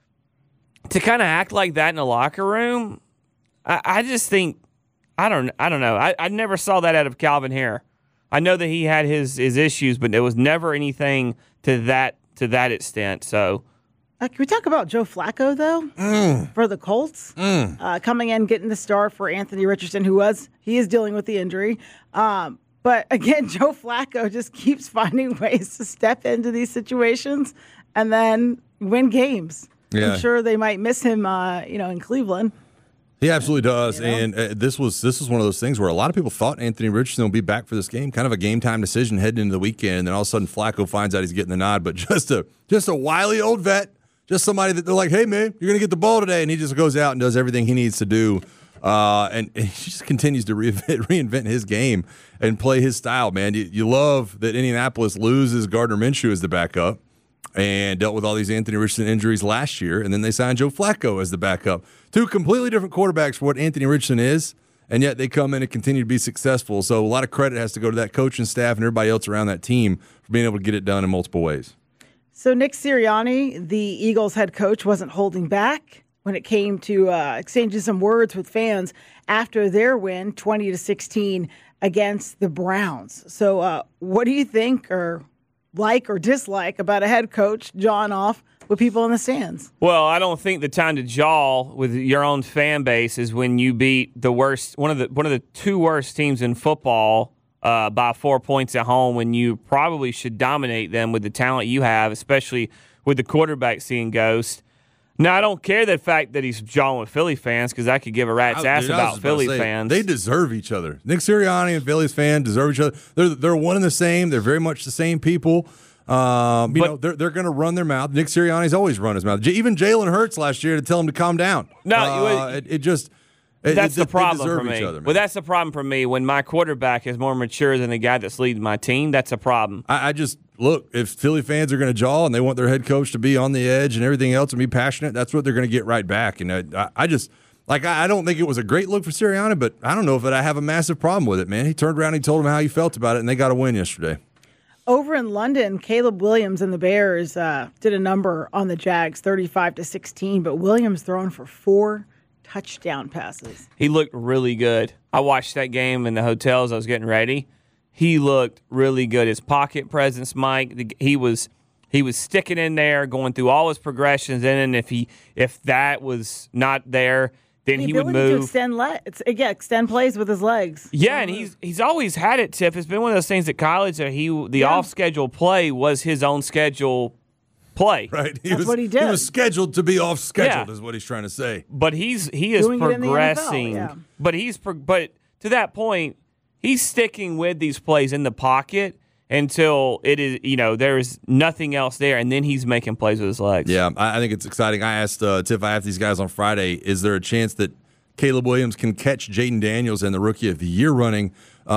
to kind of act like that in the locker room, I, I just think I don't I don't know. I, I never saw that out of Calvin here. I know that he had his his issues, but there was never anything to that to that extent. So. Uh, can we talk about Joe Flacco, though, Mm. for the Colts? Uh, coming in, getting the start for Anthony Richardson, who was, he is dealing with the injury. Um, but again, Joe Flacco just keeps finding ways to step into these situations and then win games. Yeah. I'm sure they might miss him, uh, you know, in Cleveland. He absolutely does, You know? and uh, this was this was one of those things where a lot of people thought Anthony Richardson would be back for this game, kind of a game time decision heading into the weekend, and then all of a sudden Flacco finds out he's getting the nod, but just a just a wily old vet. Just somebody that they're like, hey, man, you're going to get the ball today. And he just goes out and does everything he needs to do. Uh, and, and he just continues to reinvent, reinvent his game and play his style, man. You, you love that Indianapolis loses Gardner Minshew as the backup and dealt with all these Anthony Richardson injuries last year. And then they signed Joe Flacco as the backup. Two completely different quarterbacks for what Anthony Richardson is. And yet they come in and continue to be successful. So a lot of credit has to go to that coaching staff and everybody else around that team for being able to get it done in multiple ways. So Nick Sirianni, the Eagles head coach, wasn't holding back when it came to uh, exchanging some words with fans after their win, twenty to sixteen, against the Browns. So uh, what do you think or like or dislike about a head coach jawing off with people in the stands? Well, I don't think the time to jaw with your own fan base is when you beat the worst, one of the one of the two worst teams in football uh, by four points at home. When you probably should dominate them with the talent you have, especially with the quarterback seeing ghost. Now, I don't care the fact that he's jawing with Philly fans because I could give a rat's I- ass dude, I was about just Philly to say, fans. They deserve each other. Nick Sirianni and Phillies fans deserve each other. They're they're one and the same. They're very much the same people. Um, you But- know, they're they're going to run their mouth. Nick Sirianni's always run his mouth. J- even Jalen Hurts last year to tell him to calm down. No, uh, you- it, it just That's it, the they problem deserve for me. each other, man. Well, that's the problem for me. When my quarterback is more mature than the guy that's leading my team, that's a problem. I, I just look, if Philly fans are going to jaw and they want their head coach to be on the edge and everything else and be passionate, that's what they're going to get right back. And I, I just like I, I don't think it was a great look for Sirianni, but I don't know if I have a massive problem with it, man. He turned around and he told them how he felt about it, and they got a win yesterday. Over in London, Caleb Williams and the Bears uh, did a number on the Jags, thirty-five to sixteen, but Williams thrown for four touchdown passes. He looked really good. I watched that game in the hotel as I was getting ready. He looked really good. His pocket presence, Mike, he was he was sticking in there, going through all his progressions, and then if he if that was not there, then the he would ability move. To extend le- it's, yeah, extend plays with his legs. Yeah, and he's he's always had it, Tiff. It's been one of those things at college that he the Yeah. off-schedule play was his own schedule play. Right. He That's was, what he did. He was scheduled to be off scheduled, Yeah. is what he's trying to say. But he's he is Doing it in the N F L, progressing. yeah. But he's pro- but to that point, he's sticking with these plays in the pocket until it is, you know, there's nothing else there, and then he's making plays with his legs. Yeah, I, I think it's exciting. I asked uh, Tiff, I asked these guys on Friday, is there a chance that Caleb Williams can catch Jaden Daniels in the Rookie of the Year running?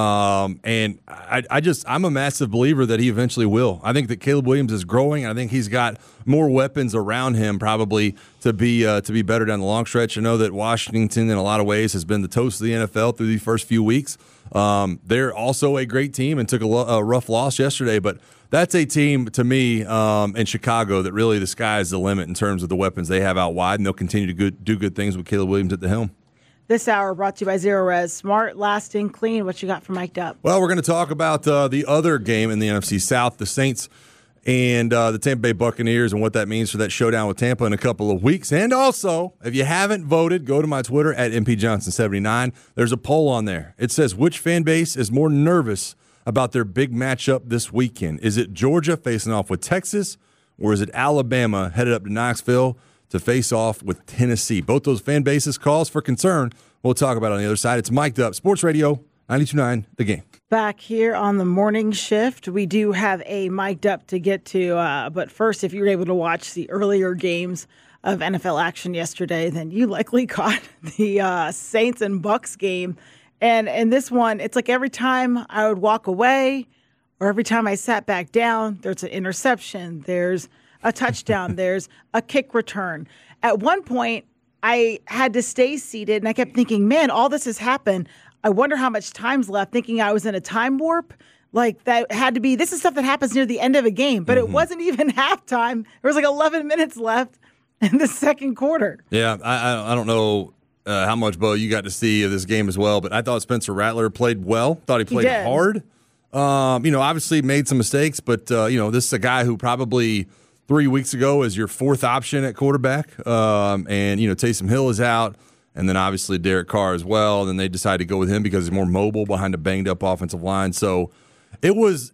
Um, and I, I just, I'm a massive believer that he eventually will. I think that Caleb Williams is growing. I think he's got more weapons around him probably to be uh, to be better down the long stretch. I know that Washington, in a lot of ways, has been the toast of the N F L through the first few weeks. Um, they're also a great team and took a, lo- a rough loss yesterday, but that's a team to me um, in Chicago that really the sky is the limit in terms of the weapons they have out wide, and they'll continue to good, do good things with Caleb Williams at the helm. This hour brought to you by Zero Res. Smart, lasting, clean. What you got for Mic'd Up? Well, we're going to talk about uh, the other game in the N F C South, the Saints and uh, the Tampa Bay Buccaneers, and what that means for that showdown with Tampa in a couple of weeks. And also, if you haven't voted, go to my Twitter at M P Johnson seventy-nine. There's a poll on there. It says, which fan base is more nervous about their big matchup this weekend? Is it Georgia facing off with Texas, or is it Alabama headed up to Knoxville to face off with Tennessee? Both those fan bases cause for concern. We'll talk about it on the other side. It's Mic'd Up, Sports Radio ninety-two point nine, The Game. Back here on the morning shift, we do have a Mic'd Up to get to. Uh, but first, if you were able to watch the earlier games of N F L action yesterday, then you likely caught the uh, Saints and Bucks game. And in this one, it's like every time I would walk away or every time I sat back down, there's an interception, there's a touchdown, there's a kick return. At one point, I had to stay seated, and I kept thinking, man, all this has happened. I wonder how much time's left, thinking I was in a time warp. Like, that had to be, this is stuff that happens near the end of a game, but mm-hmm. it wasn't even halftime. There was like eleven minutes left in the second quarter. Yeah, I, I don't know uh, how much, Bo, you got to see of this game as well, but I thought Spencer Rattler played well. Thought he played he hard. Um, you know, obviously made some mistakes, but, uh, you know, this is a guy who probably – three weeks ago as your fourth option at quarterback. Um, and, you know, Taysom Hill is out. And then obviously Derek Carr as well. And then they decided to go with him because he's more mobile behind a banged up offensive line. So it was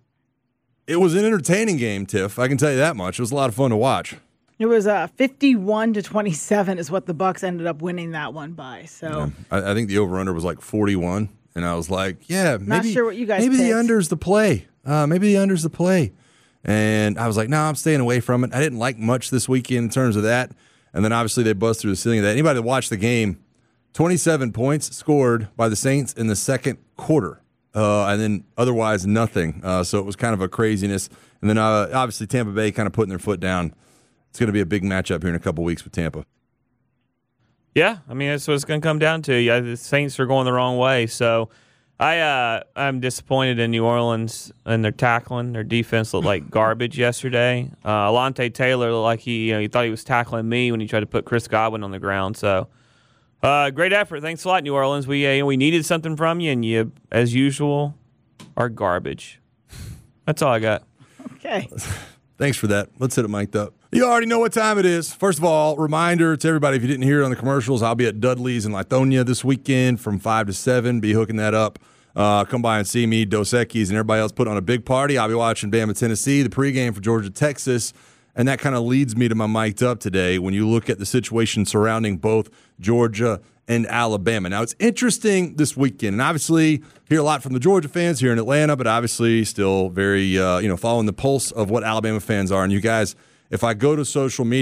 it was an entertaining game, Tiff. I can tell you that much. It was a lot of fun to watch. It was uh, fifty-one to twenty-seven is what the Bucs ended up winning that one by. So yeah. I, I think the over-under was like forty-one. And I was like, yeah, maybe, Not sure what you guys maybe picked. the under's the play. Uh, maybe the under's the play. And I was like, no, nah, I'm staying away from it. I didn't like much this weekend in terms of that. And then obviously they buzzed through the ceiling of that. Anybody that watched the game, twenty-seven points scored by the Saints in the second quarter. Uh, and then otherwise nothing. Uh, so it was kind of a craziness. And then uh, obviously Tampa Bay kind of putting their foot down. It's going to be a big matchup here in a couple weeks with Tampa. Yeah, I mean, that's what it's going to come down to. Yeah, the Saints are going the wrong way. So I, uh, I'm disappointed in New Orleans and their tackling. Their defense looked like garbage yesterday. Uh, Alontae Taylor looked like he, you know, he thought he was tackling me when he tried to put Chris Godwin on the ground. So uh, great effort. Thanks a lot, New Orleans. We uh, we needed something from you, and you, as usual, are garbage. That's all I got. Okay. Thanks for that. Let's hit it mic'd up. You already know what time it is. First of all, reminder to everybody, if you didn't hear it on the commercials, I'll be at Dudley's in Lithonia this weekend from five to seven. Be hooking that up. Uh, come by and see me, Dos Equis, and everybody else put on a big party. I'll be watching Bama, Tennessee, the pregame for Georgia, Texas. And that kind of leads me to my mic'd up today when you look at the situation surrounding both Georgia and Alabama. Now, it's interesting this weekend, and obviously hear a lot from the Georgia fans here in Atlanta, but obviously still very, uh, you know, following the pulse of what Alabama fans are. And you guys, if I go to social media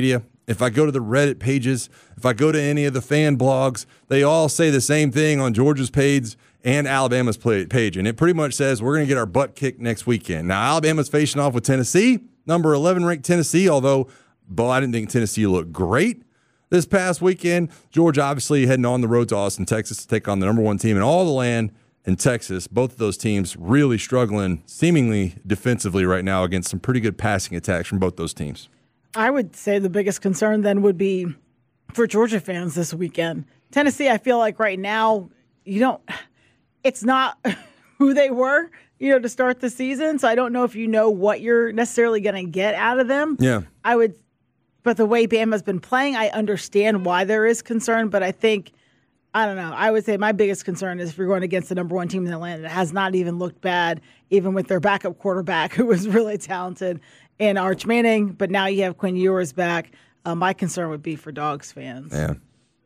if I go to the Reddit pages, if I go to any of the fan blogs, they all say the same thing on Georgia's page and Alabama's page. And it pretty much says we're going to get our butt kicked next weekend. Now, Alabama's facing off with Tennessee, number eleven ranked Tennessee, although, Bo, I didn't think Tennessee looked great this past weekend. Georgia obviously heading on the road to Austin, Texas to take on the number one team in all the land in Texas. Both of those teams really struggling seemingly defensively right now against some pretty good passing attacks from both those teams. I would say the biggest concern then would be for Georgia fans this weekend. Tennessee, I feel like right now, you don't, it's not who they were, you know, to start the season. So I don't know if you know what you're necessarily going to get out of them. Yeah. I would, but the way Bama's been playing, I understand why there is concern, but I think, I don't know, I would say my biggest concern is if you're going against the number one team in Atlanta, it has not even looked bad, even with their backup quarterback, who was really talented in Arch Manning, but now you have Quinn Ewers back. Uh, my concern would be for Dogs fans. Yeah.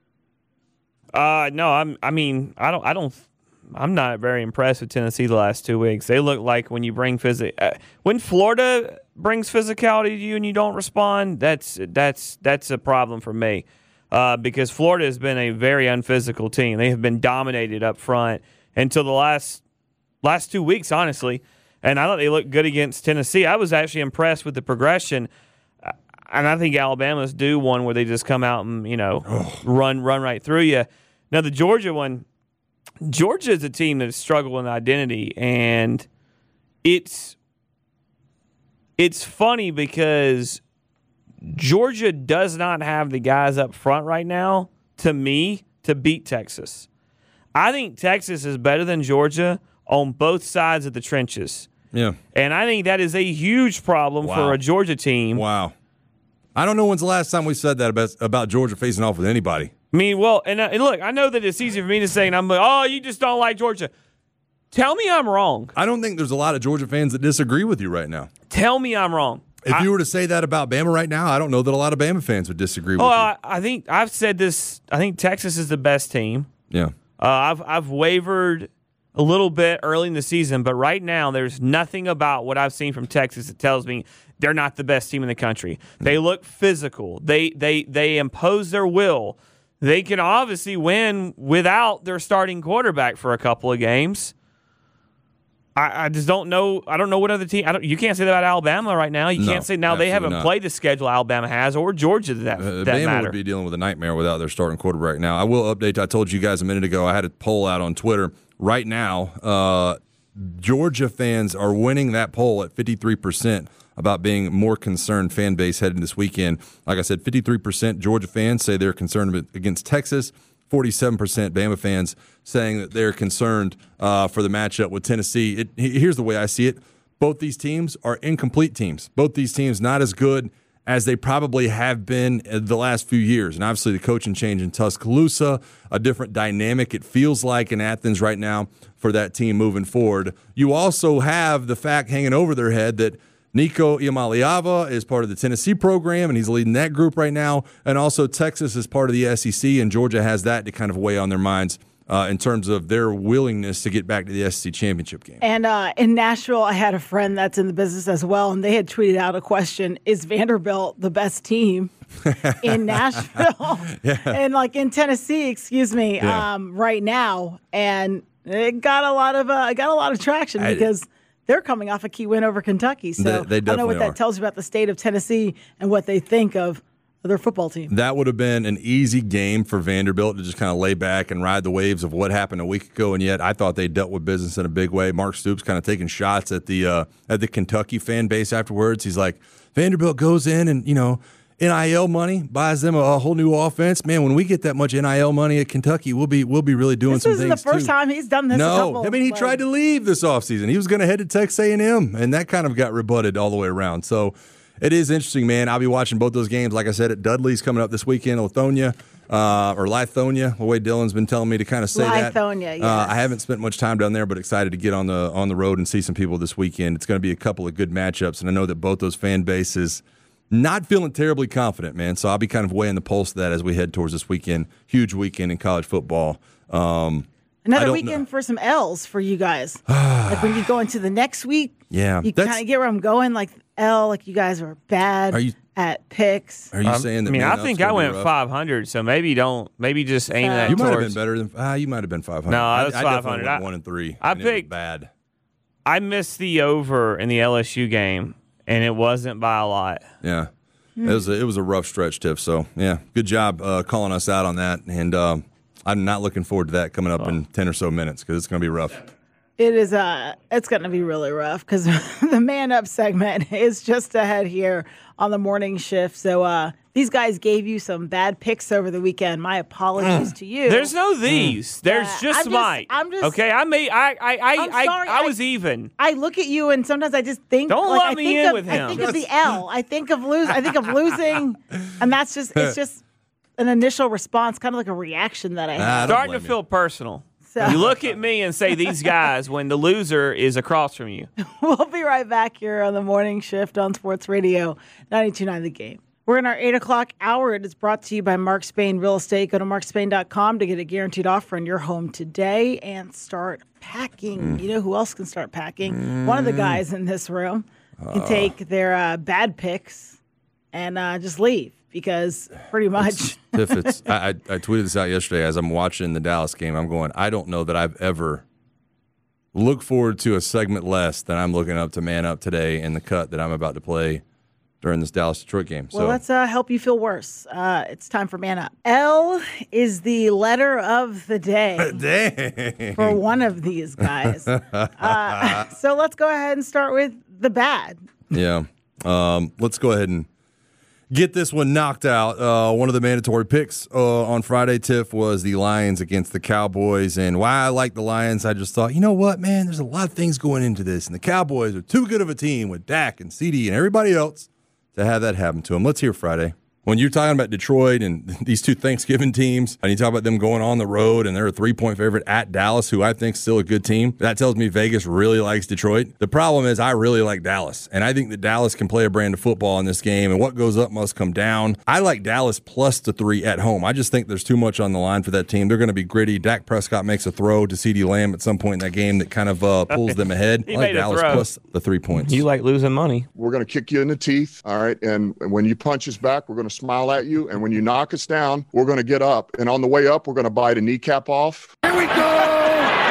Uh, no, I'm. I mean, I don't. I don't. I'm not very impressed with Tennessee the last two weeks. They look like when you bring physic, uh, when Florida brings physicality to you and you don't respond, that's that's that's a problem for me. Uh, because Florida has been a very unphysical team. They have been dominated up front until the last last two weeks, honestly. And I thought they looked good against Tennessee. I was actually impressed with the progression. And I think Alabama's due one where they just come out and, you know, oh. run run right through you. Now, the Georgia one, Georgia is a team that's struggled in identity. And it's it's funny because Georgia does not have the guys up front right now, to me, to beat Texas. I think Texas is better than Georgia on both sides of the trenches. Yeah. And I think that is a huge problem wow. for a Georgia team. Wow. I don't know when's the last time we said that about, about Georgia facing off with anybody. I mean, well, and, uh, and look, I know that it's easy for me to say, and I'm like, oh, you just don't like Georgia. Tell me I'm wrong. I don't think there's a lot of Georgia fans that disagree with you right now. Tell me I'm wrong. If I, you were to say that about Bama right now, I don't know that a lot of Bama fans would disagree with oh, you. I, I think I've said this. I think Texas is the best team. Yeah. Uh, I've I've wavered a little bit early in the season, but right now there's nothing about what I've seen from Texas that tells me they're not the best team in the country. They look physical. They they they impose their will. They can obviously win without their starting quarterback for a couple of games. I, I just don't know. I don't know what other team. I don't. You can't say that about Alabama right now. You no, can't say now they haven't not. played the schedule Alabama has or Georgia that uh, that Bama matter. would be dealing with a nightmare without their starting quarterback now. I will update. I told you guys a minute ago. I had a poll out on Twitter. Right now, uh, Georgia fans are winning that poll at fifty-three percent about being more concerned fan base heading this weekend. Like I said, fifty-three percent Georgia fans say they're concerned against Texas. forty-seven percent Bama fans saying that they're concerned uh, for the matchup with Tennessee. It, here's the way I see it. Both these teams are incomplete teams. Both these teams not as good as they probably have been the last few years. And obviously the coaching change in Tuscaloosa, a different dynamic it feels like in Athens right now for that team moving forward. You also have the fact hanging over their head that Nico Iamaleava is part of the Tennessee program, and he's leading that group right now. And also Texas is part of the S E C, and Georgia has that to kind of weigh on their minds uh, in terms of their willingness to get back to the S E C championship game. And uh, in Nashville, I had a friend that's in the business as well, and they had tweeted out a question, is Vanderbilt the best team in Nashville? Yeah. And like in Tennessee, excuse me, Yeah. um, right now. And it got a lot of uh, got a lot of traction I, because they're coming off a key win over Kentucky. So they, they I don't know what definitely that are. tells you about the state of Tennessee and what they think of their football team. That would have been an easy game for Vanderbilt to just kind of lay back and ride the waves of what happened a week ago, and yet I thought they dealt with business in a big way. Mark Stoops kind of taking shots at the uh, at the Kentucky fan base afterwards. He's like, Vanderbilt goes in and, you know, N I L money buys them a, a whole new offense. Man, when we get that much N I L money at Kentucky, we'll be we'll be really doing This some isn't things the first too. time he's done this. No, a couple, I mean he like, tried to leave this offseason. He was going to head to Texas A and M, and that kind of got rebutted all the way around. So it is interesting, man. I'll be watching both those games. Like I said, at Dudley's coming up this weekend, Lithonia, uh, or Lithonia. The way Dylan's been telling me to kind of say that. Lithonia, yes. Uh, I haven't spent much time down there, but excited to get on the on the road and see some people this weekend. It's going to be a couple of good matchups, and I know that both those fan bases not feeling terribly confident, man. So I'll be kind of weighing the pulse of that as we head towards this weekend. Huge weekend in college football. Um, Another don't weekend know. for some L's for you guys. Like when you go into the next week, Yeah, you that's- kind of get where I'm going. Like L, like you guys are bad Are you- at picks. Are you Um, saying that? I mean, Man I Up's think gonna I be went rough? five hundred, so maybe don't, maybe just aim Uh, that You might have been towards. better than. Ah, you might have been five hundred. No, I, I was I definitely five hundred. went I- one and three. I and it was picked- bad. I missed the over in the L S U game, and it wasn't by a lot. Yeah, it was a, it was a rough stretch, Tiff. So yeah, good job uh, calling us out on that, and um, I'm not looking forward to that coming up in ten or so minutes because it's going to be rough. It is. Uh, it's going to be really rough because the man up segment is just ahead here on the morning shift. So uh, these guys gave you some bad picks over the weekend. My apologies to you. There's no these. There's Yeah, just I'm just- Mike. I'm just- okay. I made. I. I. I. I'm I, sorry, I I- was even. I look at you and sometimes I just think. Don't like, let I me think in of, with I him. think of the L. I think of lose. I think of losing, and that's just. It's just an initial response, kind of like a reaction that I Ah, have. don't Starting to blame feel personal. So- You look at me and say these guys when the loser is across from you. We'll be right back here on the morning shift on Sports Radio ninety-two point nine The Game. We're in our eight o'clock hour. It is brought to you by Mark Spain Real Estate. Go to mark spain dot com to get a guaranteed offer on your home today and start packing. You know who else can start packing? One of the guys in this room can take their uh, bad picks and uh, just leave because pretty much. Tiff, it's, I, I, I tweeted this out yesterday as I'm watching the Dallas game. I'm going, I don't know that I've ever looked forward to a segment less than I'm looking up to Man Up today in the cut that I'm about to play during this Dallas-Detroit game. Well, So let's uh, help you feel worse. Uh, it's time for Man Up. L is the letter of the day dang. for one of these guys. Uh, so let's go ahead and start with the bad. Yeah. Um, let's go ahead and get this one knocked out. Uh, one of the mandatory picks uh, on Friday, Tiff, was the Lions against the Cowboys. And why I like the Lions, I just thought, you know what, man, there's a lot of things going into this. And the Cowboys are too good of a team with Dak and C D and everybody else to have that happen to them. Let's hear Friday. When you're talking about Detroit and these two Thanksgiving teams, and you talk about them going on the road and they're a three-point favorite at Dallas, who I think is still a good team, that tells me Vegas really likes Detroit. The problem is I really like Dallas, and I think that Dallas can play a brand of football in this game, and what goes up must come down. I like Dallas plus the three at home. I just think there's too much on the line for that team. They're going to be gritty. Dak Prescott makes a throw to CeeDee Lamb at some point in that game that kind of uh, pulls them ahead. He I like made a Dallas throw. plus the three points. You like losing money. We're going to kick you in the teeth, all right? And when you punch us back, we're going to smile at you. And when you knock us down, we're going to get up. And on the way up, we're going to bite a kneecap off. Here we go!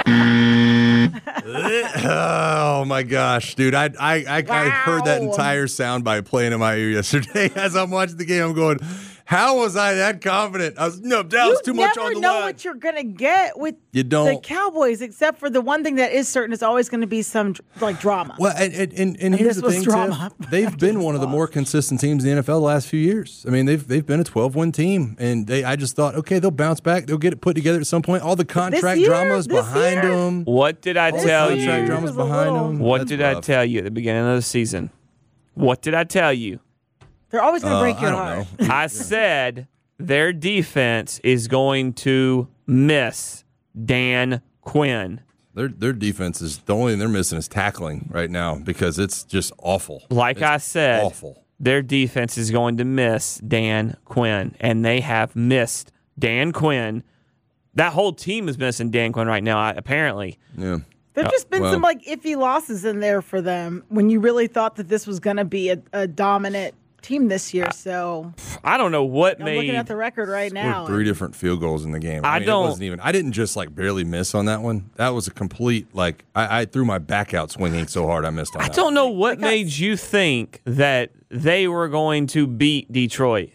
Oh my gosh, dude! I I I, I heard that Wow. entire sound by playing in my ear yesterday as I'm watching the game. I'm going, how was I that confident? I was no, Dallas You too much never on the know line. what you're going to get with You the don't. Cowboys, except for the one thing that is certain is always going to be some like drama. Well, and and, and, and here's this the was thing, drama. Tiff. They've been one of the more consistent teams in the N F L the last few years. I mean, they've they've been a twelve-win team, and they. I just thought, okay, they'll bounce back. They'll get it put together at some point. All the contract year? drama is This behind year? them. What did I All the tell contract you? drama's It was a behind little- them. What That's did I rough. tell you at the beginning of the season? What did I tell you? They're always going to Uh, break your I don't heart. know. I said their defense is going to miss Dan Quinn. Their their defense is the only thing they're missing is tackling right now because it's just awful. Like It's I said, awful. their defense is going to miss Dan Quinn, and they have missed Dan Quinn. That whole team is missing Dan Quinn right now, I- apparently. Yeah. There've just been well- some like iffy losses in there for them when you really thought that this was going to be a, a dominant team this year. So I don't know what I'm made looking at the record right now. Scored three different field goals in the game. I I, mean, don't- It wasn't even. I didn't just like barely miss on that one. That was a complete like. I, I threw my back out swinging so hard I missed on I that. don't know what Because- made you think that they were going to beat Detroit.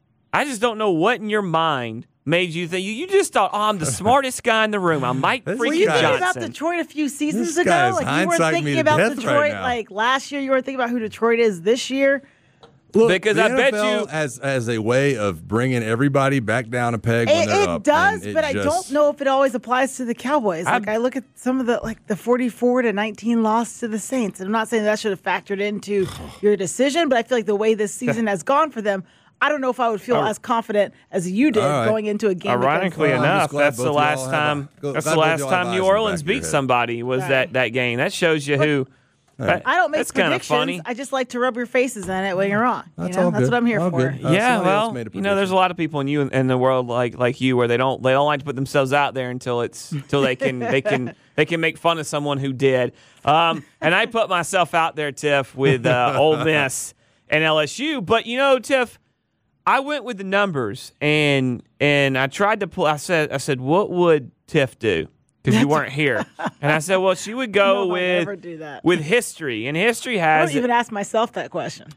I just don't know what in your mind made you think. You, you just thought, oh, I'm the smartest guy in the room. I'm Mike This Were freaking you guy- thinking Johnson. about Detroit a few seasons This guy ago? is Like you weren't hindsighting me thinking to about death right Detroit now. like last year. You weren't thinking about who Detroit is this year. Look, Because the I bet N F L you- as as a way of bringing everybody back down a peg when It, they're it up. does, and it but I just- don't know if it always applies to the Cowboys. Like I- I, look at some of the like the forty-four to nineteen loss to the Saints. And I'm not saying that should have factored into your decision, but I feel like the way this season has gone for them, I don't know if I would feel as confident as you did All right. going into a game. Ironically against, I'm enough, just glad that's both the of y'all last have a- time. go- That's glad the both last y'all have time eyes New in the back Orleans of your beat head. somebody was Right. that that game. That shows you who That- I don't make that's kinda predictions. funny. I just like to rub your faces in it when you're wrong. That's you know? all That's good. what I'm here All for. good. Uh, yeah, somebody else well, made a you know, there's a lot of people in you in, in the world like like you where they don't they don't like to put themselves out there until it's until they can they can they can make fun of someone who did. Um, and I put myself out there, Tiff, with uh, Ole Miss and L S U. But you know, Tiff, I went with the numbers and and I tried to pull. I said I said, what would Tiff do? Because you weren't here, and I said, well, she would go No, I'll with never do that. with history, and history I has don't even ask myself that question.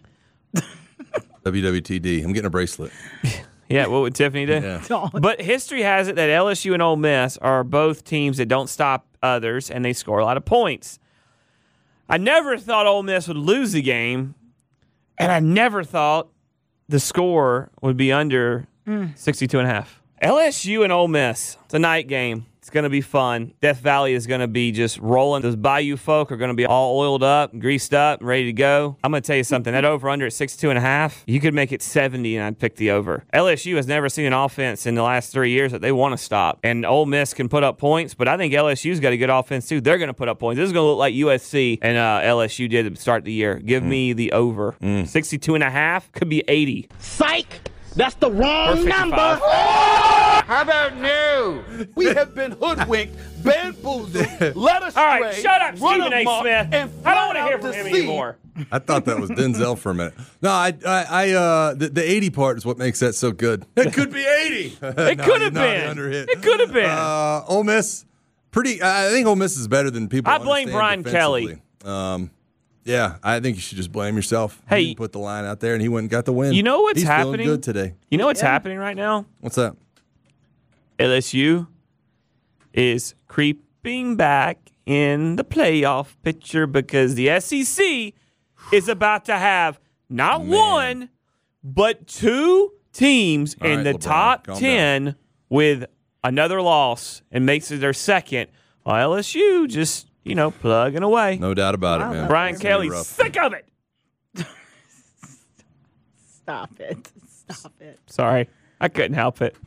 W W T D. I'm getting a bracelet. yeah. What would Tiffany do? Yeah. Don't. But history has it that L S U and Ole Miss are both teams that don't stop others, and they score a lot of points. I never thought Ole Miss would lose the game, and I never thought the score would be under sixty-two and a half. L S U and Ole Miss. It's a night game. It's going to be fun. Death Valley is going to be just rolling. Those Bayou folk are going to be all oiled up, greased up, ready to go. I'm going to tell you something. That over-under at sixty-two and a half, you could make it seventy, and I'd pick the over. L S U has never seen an offense in the last three years that they want to stop. And Ole Miss can put up points, but I think L S U's got a good offense, too. They're going to put up points. This is going to look like U S C and uh, L S U did at the start of the year. Give mm. me the over. Mm. sixty-two and a half could be eighty. Psych! That's the wrong number. How about no? We have been hoodwinked, bamboozled, led astray. All right, shut up, run Stephen A. amok, Smith. and I don't want to flat hear out from him deceived. anymore. I thought that was Denzel for a minute. No, I, I, I uh, the, the eighty part is what makes that so good. It could be eighty. It No, could have no, been. underhit. It could have been. Uh, Ole Miss, pretty. I think Ole Miss is better than people. I blame understand Brian Kelly. Um, yeah, I think you should just blame yourself. Hey, you put the line out there, and he went and got the win. You know what's He's happening? Feeling good today. You know what's Yeah. happening right now? What's that? L S U is creeping back in the playoff picture because the S E C is about to have not Man. one, but two teams All in right, the LeBron, top calm ten with another loss and makes it their second. Well, L S U just, you know, plugging away. No doubt about Wow, it, man. Brian It's gonna be Kelly's rough. sick of it. Stop it. Stop it. Sorry, I couldn't help it.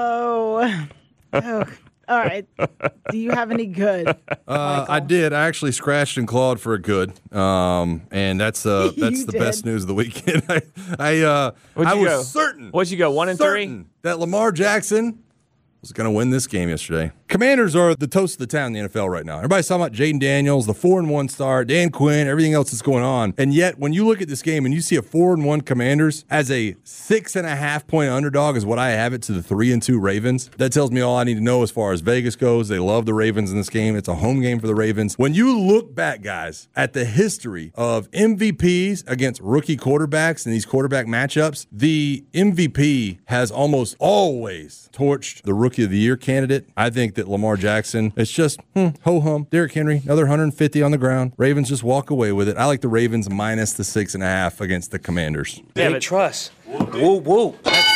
Oh. Oh. All right. Do you have any good? Uh, I did. I actually scratched and clawed for a good, um, and that's uh, that's You the did. best news of the weekend. I, I, uh, What'd I you was go? certain. What'd you go, one and three? certain that Lamar Jackson was going to win this game yesterday. Commanders are the toast of the town in the N F L right now. Everybody's talking about Jaden Daniels, the four and one star, Dan Quinn, everything else that's going on. And yet, when you look at this game and you see a four and one Commanders as a six and a half point underdog, is what I have it to the three and two Ravens. That tells me all I need to know as far as Vegas goes. They love the Ravens in this game. It's a home game for the Ravens. When you look back, guys, at the history of M V Ps against rookie quarterbacks in these quarterback matchups, the M V P has almost always torched the Rookie of the Year candidate. I think that Lamar Jackson, it's just hmm, ho-hum. Derrick Henry, another one hundred fifty on the ground. Ravens just walk away with it. I like the Ravens minus the six and a half against the Commanders. Yeah, Big but trust. Woo woo.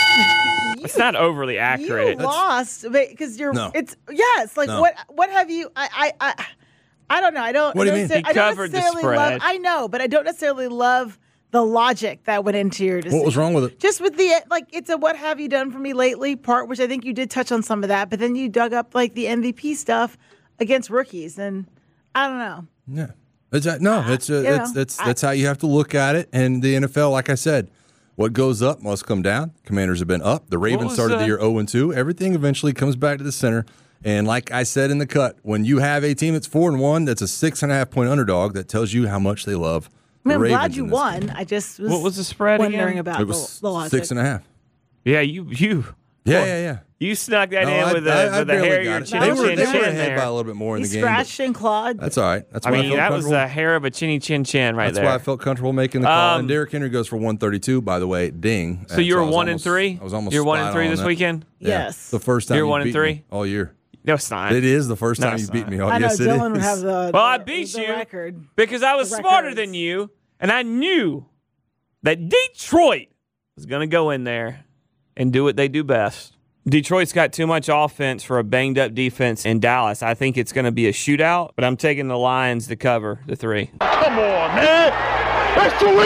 it's not overly You accurate. lost because you're. No. It's yes. Like No. what? What have you? I. I. I I don't know. I don't. What do you I mean? don't He necessar- I don't covered the necessarily spread. love. I know, but I don't necessarily love the logic that went into your decision. What was wrong with it? Just with the like, it's a "what have you done for me lately" part, which I think you did touch on some of that, but then you dug up like the M V P stuff against rookies, and I don't know. Yeah. It's, uh, no, it's, uh, you it's, know, it's, that's how you have to look at it. And the N F L, like I said, what goes up must come down. Commanders have been up. The Ravens was, started uh, the year oh and two. Everything eventually comes back to the center. And like I said in the cut, when you have a team that's four and one, that's a six and a half point underdog, that tells you how much they love I mean, the I'm Ravens glad you in this won. game. I just was What was the spread wondering again? about It was the, the logic. six and a half. Yeah, you you Yeah, yeah, yeah. you snuck that No, in I- with I- a I with a barely hair of got your it. chin They was were, chin they were chin ahead there. by a little bit more in You the game. but scratched and clawed. That's all right. That's I why I mean, felt that was comfortable. the hair of a chinny chin chin right That's there. why I felt comfortable making the call. Um, and Derrick Henry goes for one thirty-two, by the way. Ding. So you I were was one and almost- three. I was almost You're one spot and three on this that. weekend. Yeah. Yes. It's the first time You're you one and beat three? me all year. No, it's not. It is the first No, time it's you beat not. me all I know Yes, it Dylan would is. have the. Well, I the- beat the you record. because I was The smarter records. than you, and I knew that Detroit was going to go in there and do what they do best. Detroit's got too much offense for a banged-up defense in Dallas. I think it's going to be a shootout, but I'm taking the Lions to cover the three. Come on, man. That's too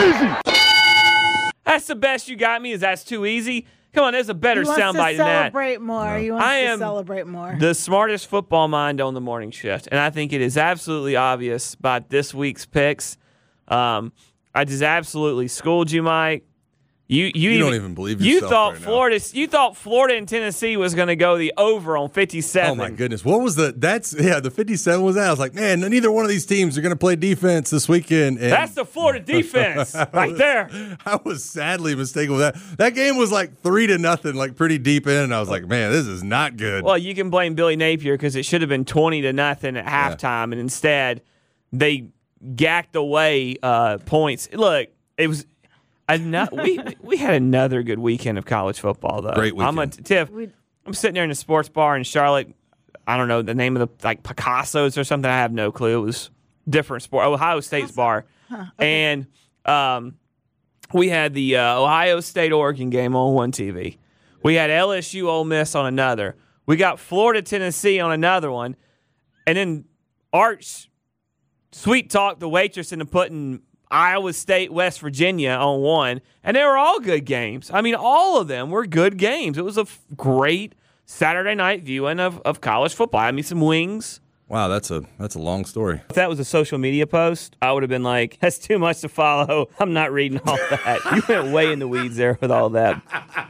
easy. That's the best you got me. Is that's too easy? Come on, there's a better He wants soundbite to than that. celebrate more. He wants I to am celebrate more. The smartest football mind on the morning shift, and I think it is absolutely obvious by this week's picks Um, I just absolutely schooled you, Mike. You you, You even, don't even believe you yourself thought right now. Florida you thought Florida and Tennessee was going to go the over on fifty-seven. Oh my goodness, what was the? That's yeah, the fifty-seven was that. I was like, man, neither one of these teams are going to play defense this weekend. And That's the Florida defense right there. I was sadly mistaken with that. That game was like three to nothing, like pretty deep in, and I was like, man, this is not good. Well, you can blame Billy Napier because it should have been twenty to nothing at halftime, and instead they gacked away uh, points. Look, it was. Ano- we we had another good weekend of college football, though. Great I'm a, weekend. Tiff, I'm sitting there in a sports bar in Charlotte. I don't know the name of the like Picasso's or something. I have no clue. It was different sport. Ohio State's bar, Huh, okay. and um, we had the uh, Ohio State Oregon game on one T V. We had L S U Ole Miss on another. We got Florida Tennessee on another one, and then Arch sweet talked the waitress into putting Iowa State, West Virginia on one, and they were all good games. I mean, all of them were good games. It was a f- great Saturday night viewing of, of college football. I mean, some wings. Wow, that's a that's a long story. If that was a social media post, I would have been like, that's too much to follow. I'm not reading all that. You went way in the weeds there with all that.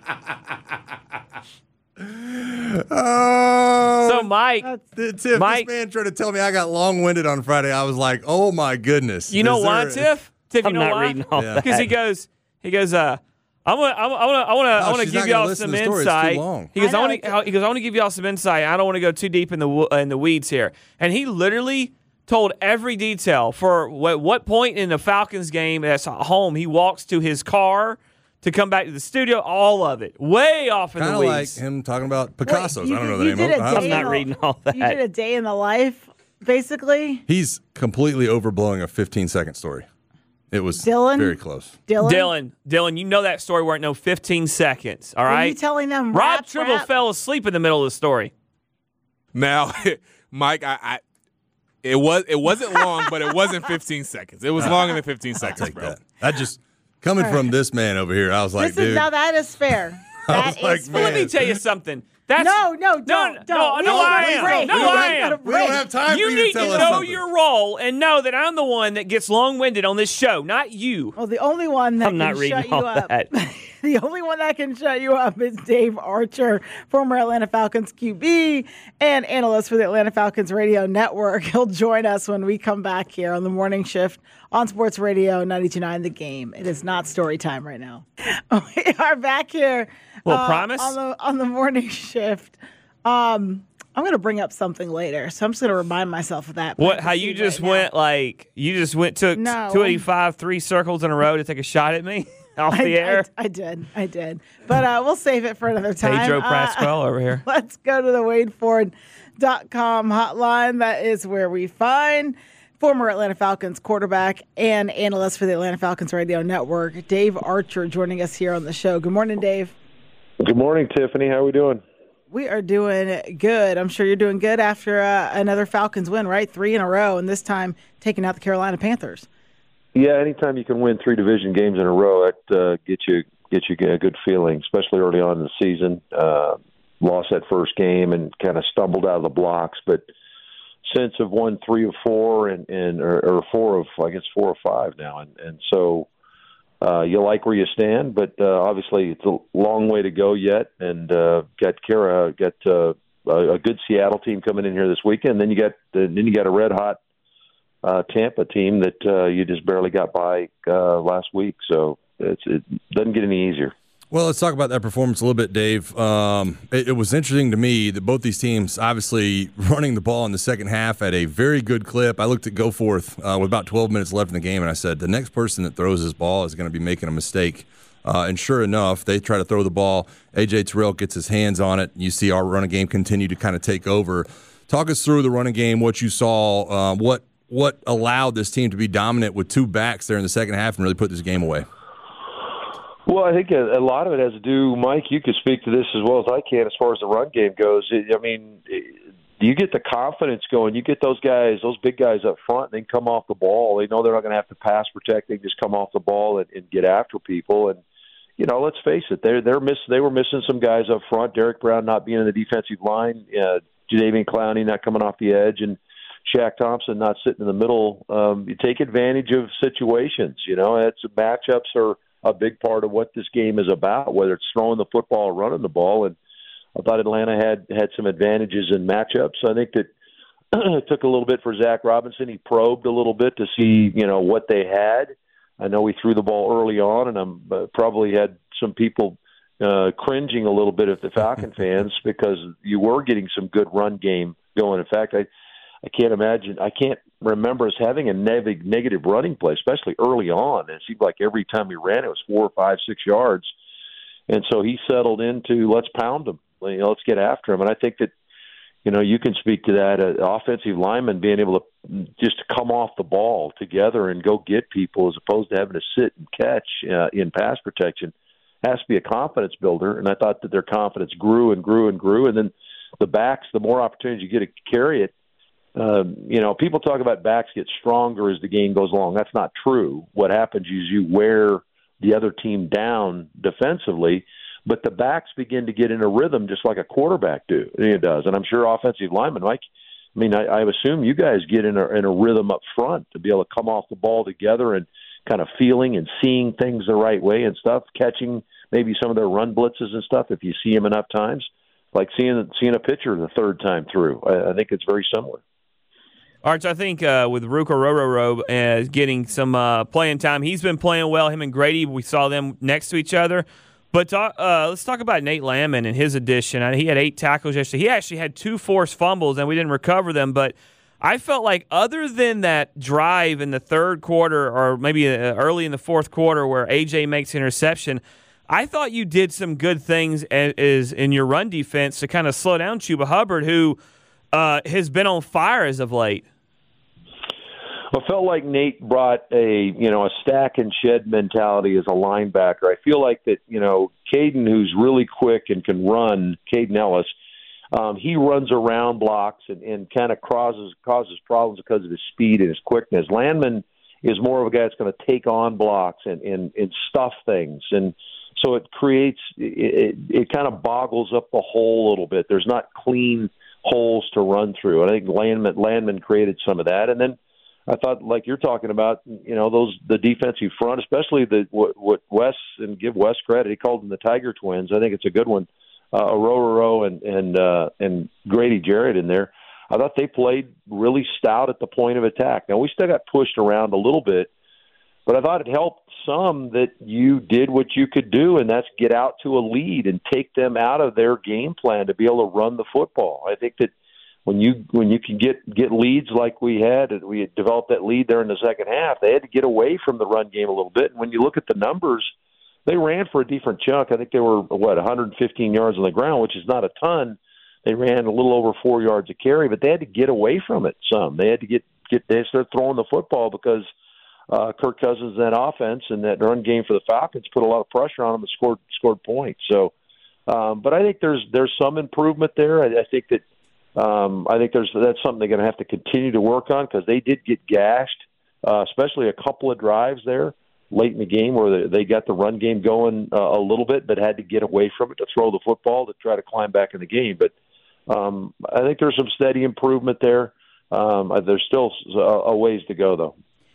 Oh, So, Mike, Tiff, Mike- this man tried to tell me I got long-winded on Friday. I was like, oh my goodness. you know Is why, there- Tiff? Tiff, you I'm know not why? reading all Yeah. that. Because he goes, he goes, uh, I'm gonna, I'm, I want to, I want to, I No, want to she's give not gonna y'all listen some to the story. It's too insight. long. He goes, I I know, want to, he goes, I want to give y'all some insight. I don't want to go too deep in the wo- in the weeds here. And he literally told every detail for what, what point in the Falcons game at home he walks to his car to come back to the studio. All of it, way off in Kind the of like weeds. him talking about Picasso's. you I don't know did- the you name did of a it. day I'm not in the- reading all that. You did a day in the life, basically. He's completely overblowing a fifteen-second story. It was Dylan? very close. Dylan. Dylan, Dylan, you know that story weren't no fifteen seconds. All Were right. you telling them Rob rap, Tribble rap? fell asleep in the middle of the story. Now, Mike, I, I it was it wasn't long, but it wasn't fifteen seconds. It was longer than fifteen seconds, Take bro. that. I just coming from this man over here. I was like, This dude. is now that is fair. I That was is like, fair. Well, let me Man. tell you something. That's No, no, don't, no, don't. no, We no, don't I have a am. break. No, We don't I have am. a We don't break. have time You for you to need tell to us know something. your role and know that I'm the one that gets long-winded on this show, not you. Well, the only one that I'm not can reading shut you all up. that. The only one that can shut you up is Dave Archer, former Atlanta Falcons Q B and analyst for the Atlanta Falcons Radio Network. He'll join us when we come back here on the morning shift on Sports Radio ninety-two point nine The Game. It is not story time right now. We are back here Well, uh, promise? on the on the morning shift. Um, I'm going to bring up something later, so I'm just going to remind myself of that. What? How you just right went like you just went took No. two eighty-five, three circles in a row to take a shot at me off I, the air. I, I did. I did. But uh, we'll save it for another time. Pedro Uh, Pascal over here. Let's go to the Wade Ford dot com hotline. That is where we find former Atlanta Falcons quarterback and analyst for the Atlanta Falcons Radio Network, Dave Archer, joining us here on the show. Good morning, Dave. Good morning, Tiffany. How are we doing? We are doing good. I'm sure you're doing good after uh, another Falcons win, right? Three in a row, and this time taking out the Carolina Panthers. Yeah, anytime you can win three division games in a row, that uh, gets you gets you a good feeling, especially early on in the season. Uh, lost that first game and kind of stumbled out of the blocks, but since have won three of four and, and or, or four of I guess four or five now, and and so uh, you like where you stand, but uh, obviously it's a long way to go yet, and uh, got Kara got uh, a, a good Seattle team coming in here this weekend. Then you got then you got a red hot uh, Tampa team that uh, you just barely got by uh, last week, so it's, it doesn't get any easier. Well, let's talk about that performance a little bit, Dave. Um, it, it was interesting to me that both these teams obviously running the ball in the second half at a very good clip. I looked at Goforth uh, with about twelve minutes left in the game, and I said, the next person that throws this ball is going to be making a mistake. Uh, and sure enough, they try to throw the ball. A J Terrell gets his hands on it. You see our running game continue to kind of take over. Talk us through the running game, what you saw, uh, what what allowed this team to be dominant with two backs there in the second half and really put this game away. Well, I think a, a lot of it has to do, Mike, you could speak to this as well as I can as far as the run game goes. I mean, you get the confidence going. You get those guys, those big guys up front, and they come off the ball. They know they're not going to have to pass protect. They just come off the ball and, and get after people. And, you know, let's face it, they're, they're miss, they were missing some guys up front. Derek Brown not being in the defensive line, uh, Jadeveon Clowney not coming off the edge. And Shaq Thompson not sitting in the middle. Um, you take advantage of situations. You know, it's matchups are a big part of what this game is about, whether it's throwing the football or running the ball. And I thought Atlanta had had some advantages in matchups. I think that it took a little bit for Zach Robinson. He probed a little bit to see, you know, what they had. I know he threw the ball early on, and I'm uh, probably had some people uh, cringing a little bit at the Falcon fans because you were getting some good run game going. In fact, I I can't imagine, I can't remember us having a neg- negative running play, especially early on. It seemed like every time we ran, it was four or five, six yards. And so he settled into, let's pound them. You know, let's get after him. And I think that, you know, you can speak to that. Uh, offensive linemen being able to just come off the ball together and go get people as opposed to having to sit and catch uh, in pass protection has to be a confidence builder. And I thought that their confidence grew and grew and grew. And then the backs, the more opportunities you get to carry it, Um, you know, people talk about backs get stronger as the game goes along. That's not true. What happens is you wear the other team down defensively, but the backs begin to get in a rhythm just like a quarterback do. It does, and I'm sure offensive linemen, Mike. I mean, I, I assume you guys get in a, in a rhythm up front to be able to come off the ball together and kind of feeling and seeing things the right way and stuff, catching maybe some of their run blitzes and stuff if you see them enough times, like seeing seeing a pitcher the third time through. I, I think it's very similar. Arch, I think uh, with Ruka Rororo uh, getting some uh, playing time, he's been playing well. Him and Grady, we saw them next to each other. But talk, uh, let's talk about Nate Landman and his addition. I mean, he had eight tackles yesterday. He actually had two forced fumbles, and we didn't recover them. But I felt like other than that drive in the third quarter or maybe uh, early in the fourth quarter where A J makes an interception, I thought you did some good things as, as in your run defense to kind of slow down Chuba Hubbard, who uh, has been on fire as of late. I felt like Nate brought a, you know, a stack and shed mentality as a linebacker. I feel like that, you know, Caden, who's really quick and can run, Caden Ellis, um, he runs around blocks and, and kind of causes causes problems because of his speed and his quickness. Landman is more of a guy that's going to take on blocks and, and, and stuff things. And so it creates, it, it kind of boggles up the hole a little bit. There's not clean holes to run through. And I think Landman, Landman created some of that. And then I thought, like you're talking about, you know, those the defensive front, especially the what, what Wes, and give Wes credit, he called them the Tiger Twins. I think it's a good one. Uh, Ororo and and uh, and Grady Jarrett in there. I thought they played really stout at the point of attack. Now we still got pushed around a little bit, but I thought it helped some that you did what you could do, and that's get out to a lead and take them out of their game plan to be able to run the football. I think that. When you when you can get, get leads like we had, and we had developed that lead there in the second half, they had to get away from the run game a little bit. And when you look at the numbers, they ran for a decent chunk. I think they were, what, one hundred fifteen yards on the ground, which is not a ton. They ran a little over four yards a carry, but they had to get away from it some. They had to get, get they had to start throwing the football because uh, Kirk Cousins, that offense and that run game for the Falcons put a lot of pressure on them and scored scored points. So, um, but I think there's there's some improvement there. I, I think that. Um, I think there's that's something they're going to have to continue to work on because they did get gashed, uh, especially a couple of drives there late in the game where they, they got the run game going uh, a little bit, but had to get away from it to throw the football to try to climb back in the game. But um, I think there's some steady improvement there. Um, there's still a, a ways to go, though.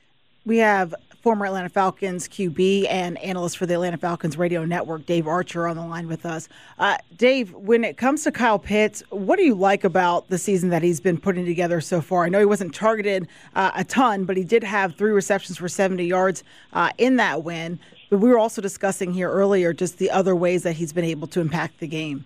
We have former Atlanta Falcons Q B and analyst for the Atlanta Falcons radio network, Dave Archer, on the line with us. Uh, Dave, when it comes to Kyle Pitts, what do you like about the season that he's been putting together so far? I know he wasn't targeted uh, a ton, but he did have three receptions for seventy yards uh, in that win. But we were also discussing here earlier just the other ways that he's been able to impact the game.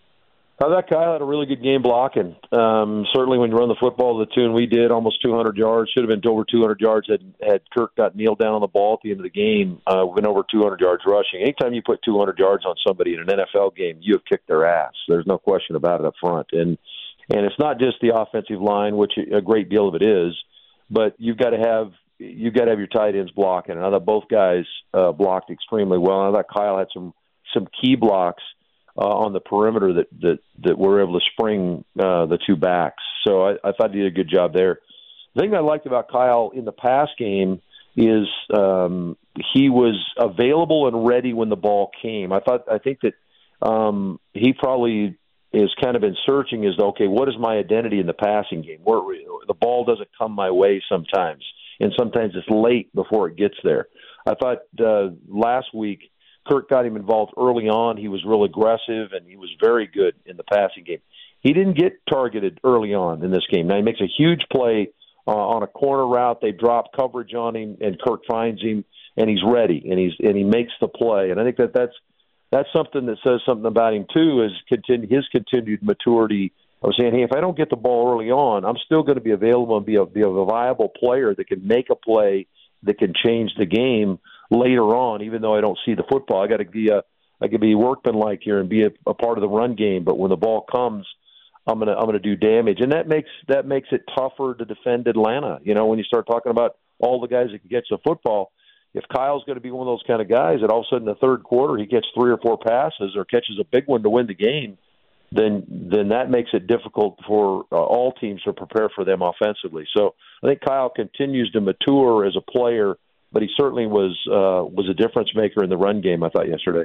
I thought Kyle had a really good game blocking. Um, certainly when you run the football the tune we did, almost two hundred yards, should have been over two hundred yards had, had Kirk not kneeled down on the ball at the end of the game. Uh, we've been over two hundred yards rushing. Anytime you put two hundred yards on somebody in an N F L game, you have kicked their ass. There's no question about it up front. And and it's not just the offensive line, which a great deal of it is, but you've got to have you've got to have your tight ends blocking. And I thought both guys uh, blocked extremely well. And I thought Kyle had some some key blocks Uh, on the perimeter that, that, that we're able to spring uh, the two backs. So I, I thought he did a good job there. The thing I liked about Kyle in the pass game is um, he was available and ready when the ball came. I thought I think that um, he probably is kind of been searching is, okay, what is my identity in the passing game? Where the ball doesn't come my way sometimes, and sometimes it's late before it gets there. I thought uh, last week Kirk got him involved early on. He was real aggressive, and he was very good in the passing game. He didn't get targeted early on in this game. Now he makes a huge play uh, on a corner route. They drop coverage on him, and Kirk finds him, and he's ready, and he's and he makes the play. And I think that that's that's something that says something about him too. Is continue, his continued maturity. I was saying, hey, if I don't get the ball early on, I'm still going to be available and be a, be a viable player that can make a play that can change the game later on. Even though I don't see the football, I got to be a I could be workmanlike here and be a, a part of the run game. But when the ball comes, I'm gonna I'm gonna do damage, and that makes that makes it tougher to defend Atlanta. You know, when you start talking about all the guys that can get the football, if Kyle's going to be one of those kind of guys that all of a sudden in the third quarter he gets three or four passes or catches a big one to win the game, then then that makes it difficult for uh, all teams to prepare for them offensively. So I think Kyle continues to mature as a player, but he certainly was uh, was a difference maker in the run game, I thought, yesterday.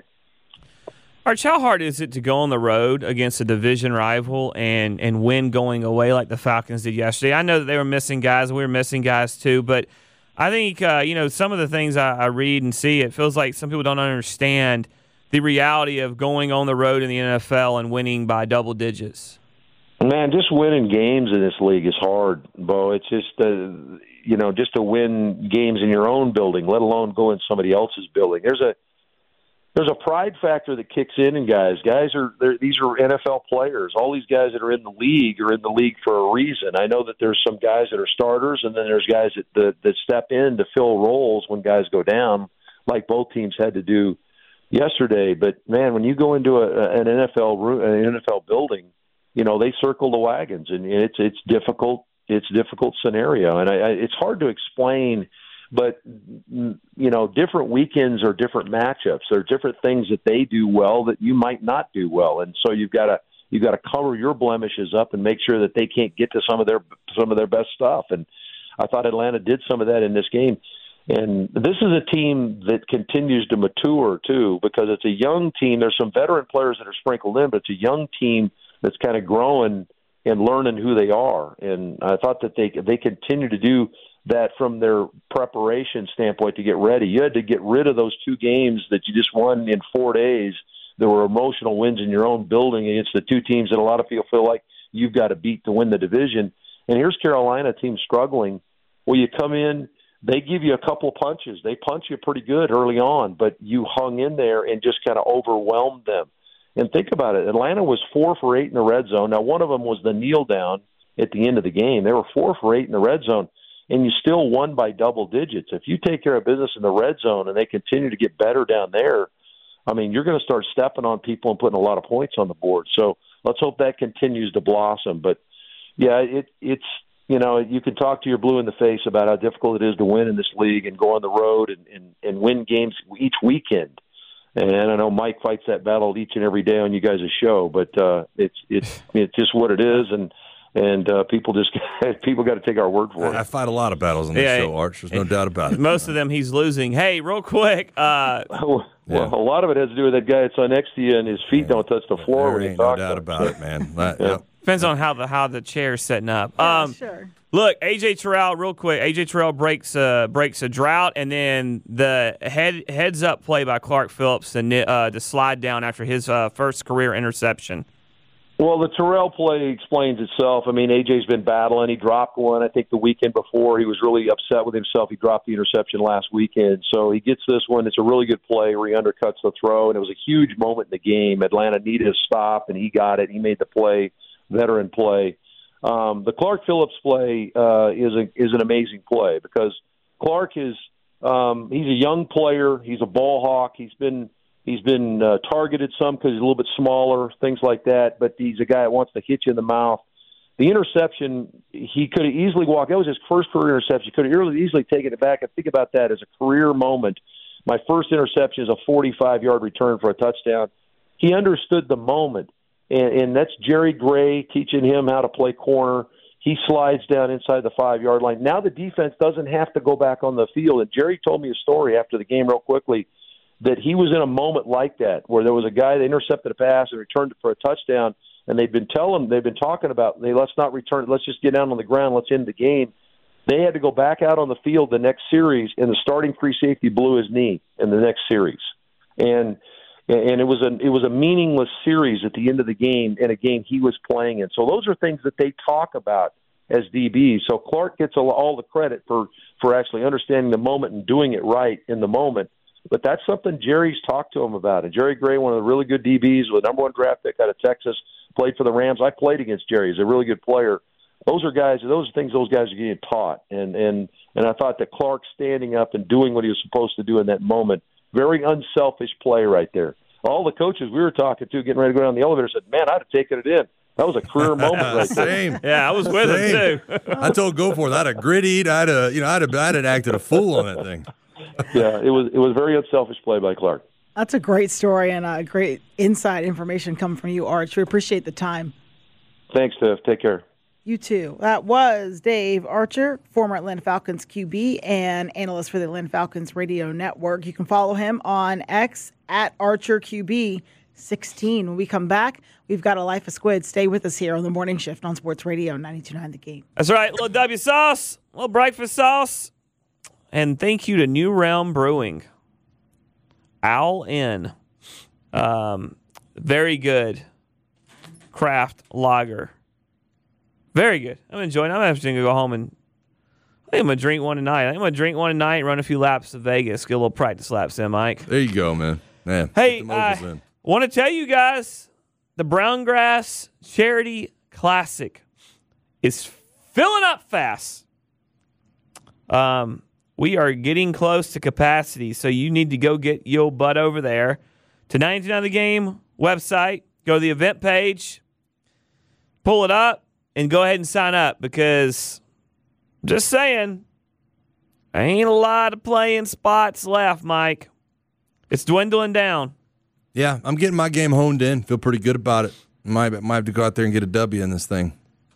Arch, how hard is it to go on the road against a division rival and, and win going away like the Falcons did yesterday? I know that they were missing guys. We were missing guys too, but I think, uh, you know, some of the things I, I read and see, it feels like some people don't understand the reality of going on the road in the N F L and winning by double digits. Man, just winning games in this league is hard, Bo. It's just, uh, you know, just to win games in your own building, let alone go in somebody else's building. There's a There's a pride factor that kicks in in guys. Guys are these are N F L players. All these guys that are in the league are in the league for a reason. I know that there's some guys that are starters, and then there's guys that that, that step in to fill roles when guys go down, like both teams had to do yesterday. But man, when you go into a, an N F L an N F L building, you know they circle the wagons, and it's it's difficult. It's a difficult scenario, and I, I, it's hard to explain. But, you know, different weekends are different matchups. There are different things that they do well that you might not do well. And so you've got to you've got to cover your blemishes up and make sure that they can't get to some of their some of their best stuff. And I thought Atlanta did some of that in this game. And this is a team that continues to mature, too, because it's a young team. There's some veteran players that are sprinkled in, but it's a young team that's kind of growing and learning who they are. And I thought that they they continue to do that from their preparation standpoint to get ready. You had to get rid of those two games that you just won in four days. There were emotional wins in your own building against the two teams that a lot of people feel like you've got to beat to win the division. And here's Carolina, a team struggling. Well, you come in, they give you a couple of punches. They punch you pretty good early on, but you hung in there and just kind of overwhelmed them. And think about it. Atlanta was four for eight in the red zone. Now, one of them was the kneel down at the end of the game. They were four for eight in the red zone. And you still won by double digits. If you take care of business in the red zone and they continue to get better down there, I mean, you're going to start stepping on people and putting a lot of points on the board. So let's hope that continues to blossom. But, yeah, it, it's, you know, you can talk to your blue in the face about how difficult it is to win in this league and go on the road and, and, and win games each weekend. And I know Mike fights that battle each and every day on you guys' show, but uh, it's it's it's just what it is. And And uh, people just people got to take our word for it. I fight a lot of battles on this yeah, show, Arch. There's no doubt about it. Most of them he's losing. Hey, real quick. Uh, well, yeah. a lot of it has to do with that guy that's on next to you, and his feet yeah. don't touch the floor there when you ain't talk. No doubt about it, man. That, yeah. yeah. Depends on how the how the chair's setting up. Yeah, um, sure. Look, A J Terrell, real quick. A J Terrell breaks uh, breaks a drought, and then the head heads up play by Clark Phillips to uh, to slide down after his uh, first career interception. Well, the Terrell play explains itself. I mean, A J's been battling. He dropped one, I think, the weekend before. He was really upset with himself. He dropped the interception last weekend. So he gets this one. It's a really good play where he undercuts the throw, and it was a huge moment in the game. Atlanta needed a stop, and he got it. He made the play, veteran play. Um, the Clark Phillips play uh, is a, is an amazing play because Clark is um, he's a young player. He's a ball hawk. He's been He's been uh, targeted some because he's a little bit smaller, things like that, but he's a guy that wants to hit you in the mouth. The interception, he could have easily walked. That was his first career interception. He could have really easily taken it back. And think about that as a career moment. My first interception is a forty-five-yard return for a touchdown. He understood the moment, and, and that's Jerry Gray teaching him how to play corner. He slides down inside the five-yard line. Now the defense doesn't have to go back on the field. And Jerry told me a story after the game real quickly, that he was in a moment like that, where there was a guy that intercepted a pass and returned it for a touchdown. and they've been telling, they've been talking about, they let's not return, let's just get down on the ground, let's end the game. They had to go back out on the field the next series, and the starting free safety blew his knee in the next series, and and it was a it was a meaningless series at the end of the game in a game he was playing in. So those are things that they talk about as D Bs. So Clark gets all the credit for for actually understanding the moment and doing it right in the moment. But that's something Jerry's talked to him about. And Jerry Gray, one of the really good D Bs, with a number one draft pick out of Texas, played for the Rams. I played against Jerry. He's a really good player. Those are guys. Those are things those guys are getting taught, and and and I thought that Clark standing up and doing what he was supposed to do in that moment, very unselfish play right there. All the coaches we were talking to, getting ready to go down the elevator, said, "Man, I'd have taken it in. That was a career moment right there." Same. Yeah, I was with Same. him too. I told Goforth I'd have grittied. I'd have, you know, I'd have, I'd have acted a fool on that thing. Yeah, it was it was very unselfish play by Clark. That's a great story and a great inside information coming from you, Arch. We appreciate the time. Thanks, Tiff. Take care. You too. That was Dave Archer, former Atlanta Falcons Q B and analyst for the Atlanta Falcons Radio Network. You can follow him on X at Archer Q B sixteen. When we come back, we've got a Life of Squid. Stay with us here on the morning shift on Sports Radio ninety-two point nine The Game. That's right. A little W sauce, a little breakfast sauce. And thank you to New Realm Brewing. Owl Inn. Um, very good craft lager. Very good. I'm enjoying it. I'm actually going to go home and I think I'm going to drink one tonight. I think I'm going to drink one tonight, run a few laps to Vegas, get a little practice laps in, Mike. There you go, man. Man, hey, I want to tell you guys, the Brown Grass Charity Classic is filling up fast. Um, we are getting close to capacity, so you need to go get your butt over there to ninety-two point nine The Game website, go to the event page, pull it up, and go ahead and sign up because, just saying, ain't a lot of playing spots left, Mike. It's dwindling down. Yeah, I'm getting my game honed in. Feel pretty good about it. Might might have to go out there and get a W in this thing.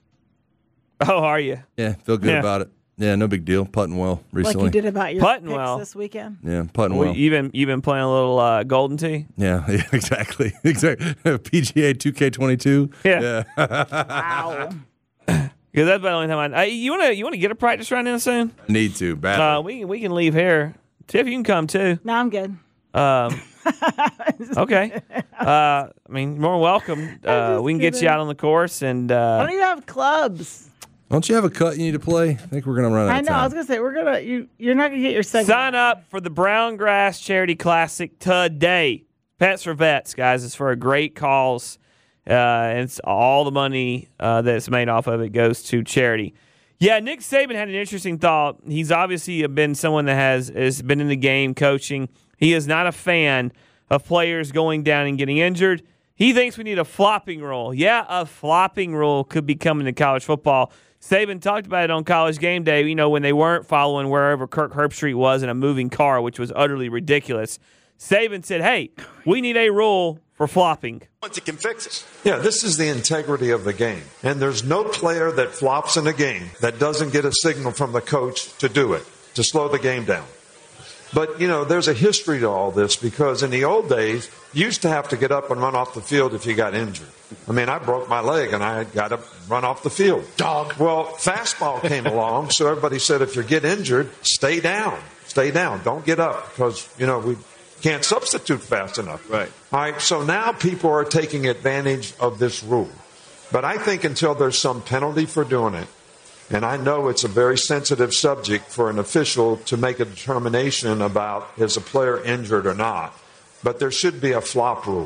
Oh, are you? Yeah, feel good Yeah. about it. Yeah, no big deal. Putting well recently. Like you did about your Putting picks well. this weekend. Yeah, putting Well, well. you been you been playing a little uh, Golden Tee? Yeah, yeah, exactly. Exactly. P G A two K twenty-two. Yeah. Yeah. Wow. Because that's about the only time I. Uh, you wanna you wanna get a practice run in soon? Need to. Bad. Uh, we we can leave here. Tiff, you can come too. No, I'm good. Um, okay. Uh, I mean, you're more than welcome. Uh, we can get you kidding. out on the course and. I Uh, don't even have clubs. Don't you have a cut you need to play? I think we're gonna run out I of know. I was time. gonna say we're gonna. You, you're not gonna get your second. Sign up for the Brown Grass Charity Classic today. Pets for Vets, guys. It's for a great cause. Uh, and it's all the money uh, that's made off of it goes to charity. Yeah, Nick Saban had an interesting thought. He's obviously been someone that has, has been in the game coaching. He is not a fan of players going down and getting injured. He thinks we need a flopping rule. Yeah, a flopping rule could be coming to college football. Saban talked about it on College Game Day, you know, when they weren't following wherever Kirk Herbstreit was in a moving car, which was utterly ridiculous. Saban said, hey, we need a rule for flopping. You can fix it. Yeah, this is the integrity of the game. And there's no player that flops in a game that doesn't get a signal from the coach to do it, to slow the game down. But, you know, there's a history to all this because in the old days, you used to have to get up and run off the field if you got injured. I mean, I broke my leg and I got to run off the field. Dog. Well, fastball came along, so everybody said if you get injured, stay down. Stay down. Don't get up because, you know, we can't substitute fast enough. Right. All right, so now people are taking advantage of this rule. But I think until there's some penalty for doing it, and I know it's a very sensitive subject for an official to make a determination about is a player injured or not. But there should be a flop rule.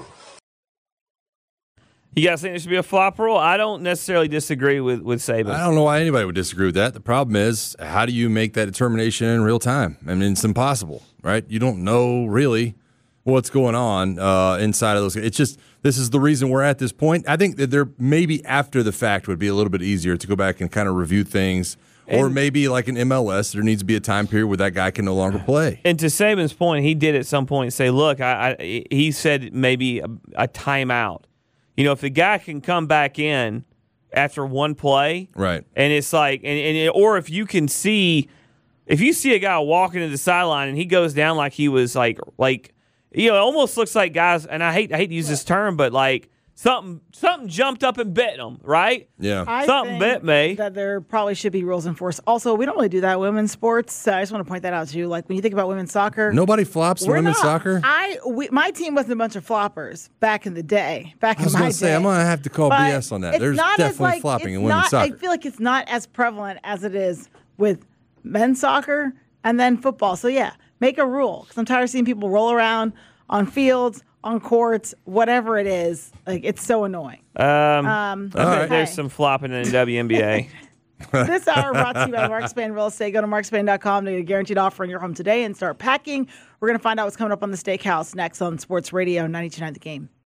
You guys think there should be a flop rule? I don't necessarily disagree with, with Saban. I don't know why anybody would disagree with that. The problem is, how do you make that determination in real time? I mean, it's impossible, right? You don't know really what's going on uh, inside of those. It's just, this is the reason we're at this point. I think that there maybe after the fact would be a little bit easier to go back and kind of review things. Or And- maybe like an M L S, there needs to be a time period where that guy can no longer play. And to Saban's point, he did at some point say, look, I, I he said maybe a, a timeout. You know, if the guy can come back in after one play, Right. and it's like, and, and it, or if you can see, if you see a guy walking to the sideline and he goes down like he was like, like, you know, it almost looks like guys, and I hate, I hate to use this term, but like something something jumped up and bit them, right? Yeah. I Something think bit me. that there probably should be rules enforced. Also, we don't really do that in women's sports. So I just want to point that out to you. Like when you think about women's soccer, Nobody flops in we're women's not. soccer. I we, my team wasn't a bunch of floppers back in the day. Back I was in my going to say, day. I'm going to have to call But B S on that. it's There's not as, definitely like, flopping it's in women's not, soccer. I feel like it's not as prevalent as it is with men's soccer and then football. So yeah, make a rule because I'm tired of seeing people roll around on fields, on courts, whatever it is. Like it's so annoying. Um, Um, I bet okay. there's some flopping in the W N B A. This hour brought to you by Mark Spain Real Estate. Go to mark spain dot com to get a guaranteed offer in your home today and start packing. We're going to find out what's coming up on the Steakhouse next on Sports Radio ninety-two point nine The Game.